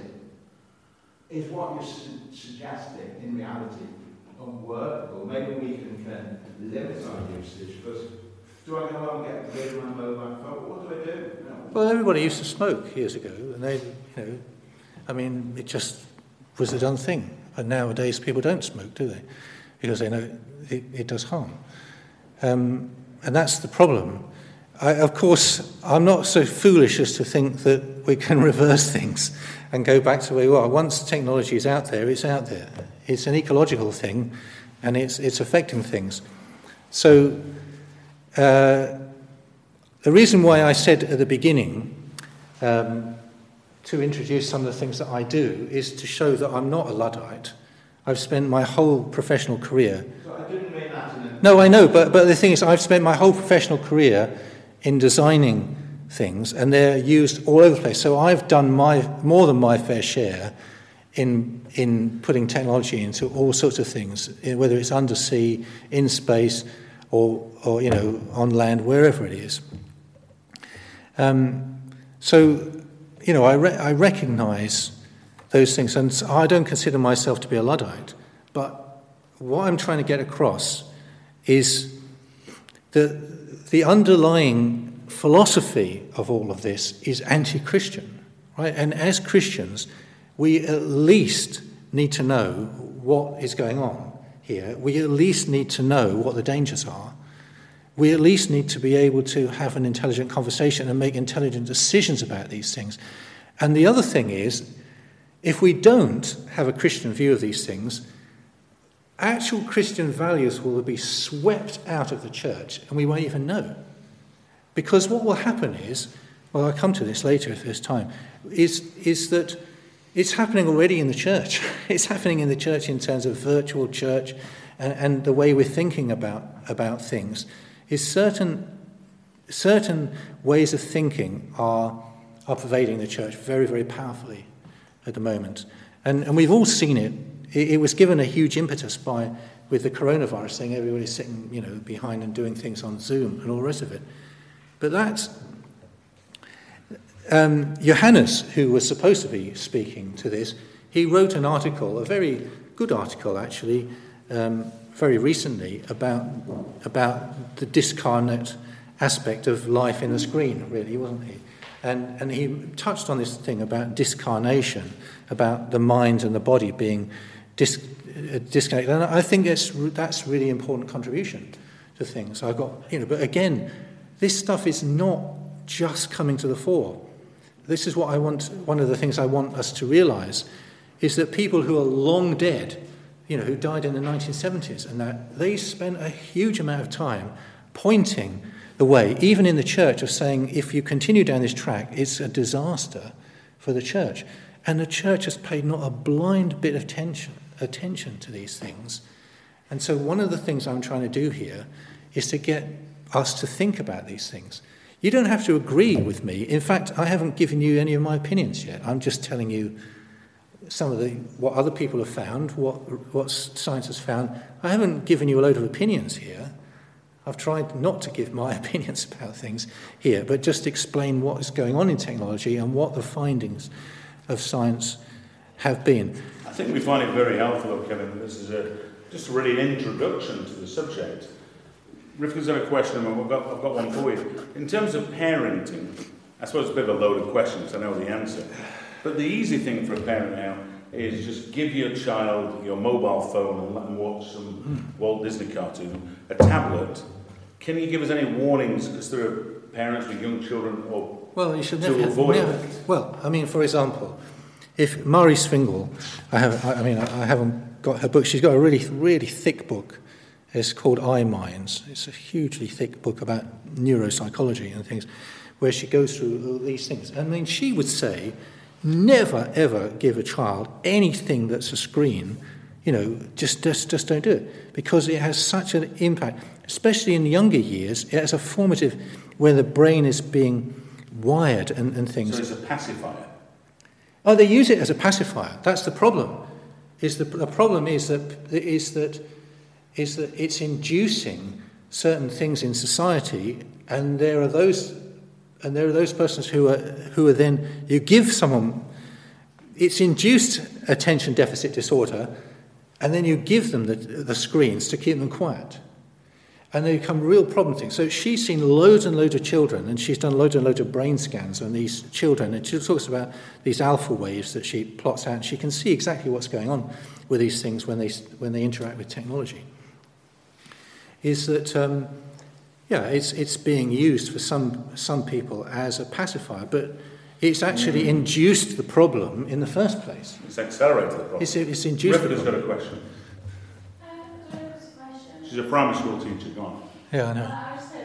[SPEAKER 6] is what you're su suggesting in reality unworkable? Maybe we can, can limit our usage, because do I go home and get rid of my mobile phone? What do I do? You know?
[SPEAKER 2] Well, everybody used to smoke years ago, and they, you know, I mean, it just was a done thing. And nowadays, people don't smoke, do they? Because they know it, it does harm. Um, and that's the problem. I, of course, I'm not so foolish as to think that we can reverse things and go back to where we are. Once technology is out there, it's out there. It's an ecological thing, and it's, it's affecting things. So uh, the reason why I said at the beginning um, to introduce some of the things that I do is to show that I'm not a Luddite. I've spent my whole professional career...
[SPEAKER 6] So I didn't mean that in a...
[SPEAKER 2] No, I know, but, but the thing is, I've spent my whole professional career in designing things, and they're used all over the place. So I've done my more than my fair share in in putting technology into all sorts of things, whether it's undersea, in space, or or you know on land, wherever it is. Um, so you know I re I recognise those things, and I don't consider myself to be a Luddite. But what I'm trying to get across is that the underlying philosophy of all of this is anti-Christian, right? And as Christians, we at least need to know what is going on here. We at least need to know what the dangers are. We at least need to be able to have an intelligent conversation and make intelligent decisions about these things. And the other thing is, if we don't have a Christian view of these things, actual Christian values will be swept out of the church, and we won't even know. Because what will happen is, well, I'll come to this later if there's time, is, is that it's happening already in the church. It's happening in the church in terms of virtual church and, and the way we're thinking about, about things. Is certain, certain ways of thinking are, are pervading the church very, very powerfully at the moment. And, and we've all seen it. It was given a huge impetus by with the coronavirus thing. Everybody's sitting, you know, behind and doing things on Zoom and all the rest of it. But that's um, Johannes, who was supposed to be speaking to this. He wrote an article, a very good article actually, um, very recently about about the discarnate aspect of life in the screen. Really, wasn't he? And and he touched on this thing about discarnation, about the mind and the body being Dis, uh, disconnected, and I think that's that's really important contribution to things. I've got, you know, but again, this stuff is not just coming to the fore. This is what I want. One of the things I want us to realise is that people who are long dead, you know, who died in the nineteen seventies, and that they spent a huge amount of time pointing the way, even in the church, of saying if you continue down this track, it's a disaster for the church. And the church has paid not a blind bit of attention, attention to these things. And so one of the things I'm trying to do here is to get us to think about these things. You don't have to agree with me. In fact, I haven't given you any of my opinions yet. I'm just telling you some of the what other people have found, what what science has found. I haven't given you a load of opinions here. I've tried not to give my opinions about things here, but just explain what is going on in technology and what the findings of science have been.
[SPEAKER 1] I think we find it very helpful, Kevin. This is a, just really an introduction to the subject. Rivka's got a question, and I've got, I've got one for you. In terms of parenting, I suppose it's a bit of a loaded question because I know the answer. But the easy thing for a parent now is just give your child your mobile phone and let them watch some Walt Disney cartoon, a tablet. Can you give us any warnings, because there are parents with young children, or
[SPEAKER 2] well, you should
[SPEAKER 1] to
[SPEAKER 2] never,
[SPEAKER 1] avoid
[SPEAKER 2] never,
[SPEAKER 1] it?
[SPEAKER 2] Well, I mean, for example, if Mari Swingle, I have, I mean, I haven't got her book. She's got a really, really thick book. It's called I Minds. It's a hugely thick book about neuropsychology and things, where she goes through all these things. I mean, she would say, never, ever give a child anything that's a screen. You know, just, just, just don't do it, because it has such an impact, especially in younger years. It has a formative, where the brain is being wired and, and things.
[SPEAKER 1] So it's a pacifier.
[SPEAKER 2] Oh, they use it as a pacifier. That's the problem. Is the, the problem is that is that is that it's inducing certain things in society, and there are those and there are those persons who are who are then you give someone it's induced attention deficit disorder, and then you give them the, the screens to keep them quiet. And they become real problem things. So she's seen loads and loads of children, and she's done loads and loads of brain scans on these children, and she talks about these alpha waves that she plots out, and she can see exactly what's going on with these things when they when they interact with technology. Is that um, yeah, it's it's being used for some some people as a pacifier, but it's actually mm. induced the problem in the first place.
[SPEAKER 1] It's accelerated the problem.
[SPEAKER 2] It's, it's induced.
[SPEAKER 1] Rivka's got a question. She's a primary school teacher, go on.
[SPEAKER 2] Yeah, I know.
[SPEAKER 4] I said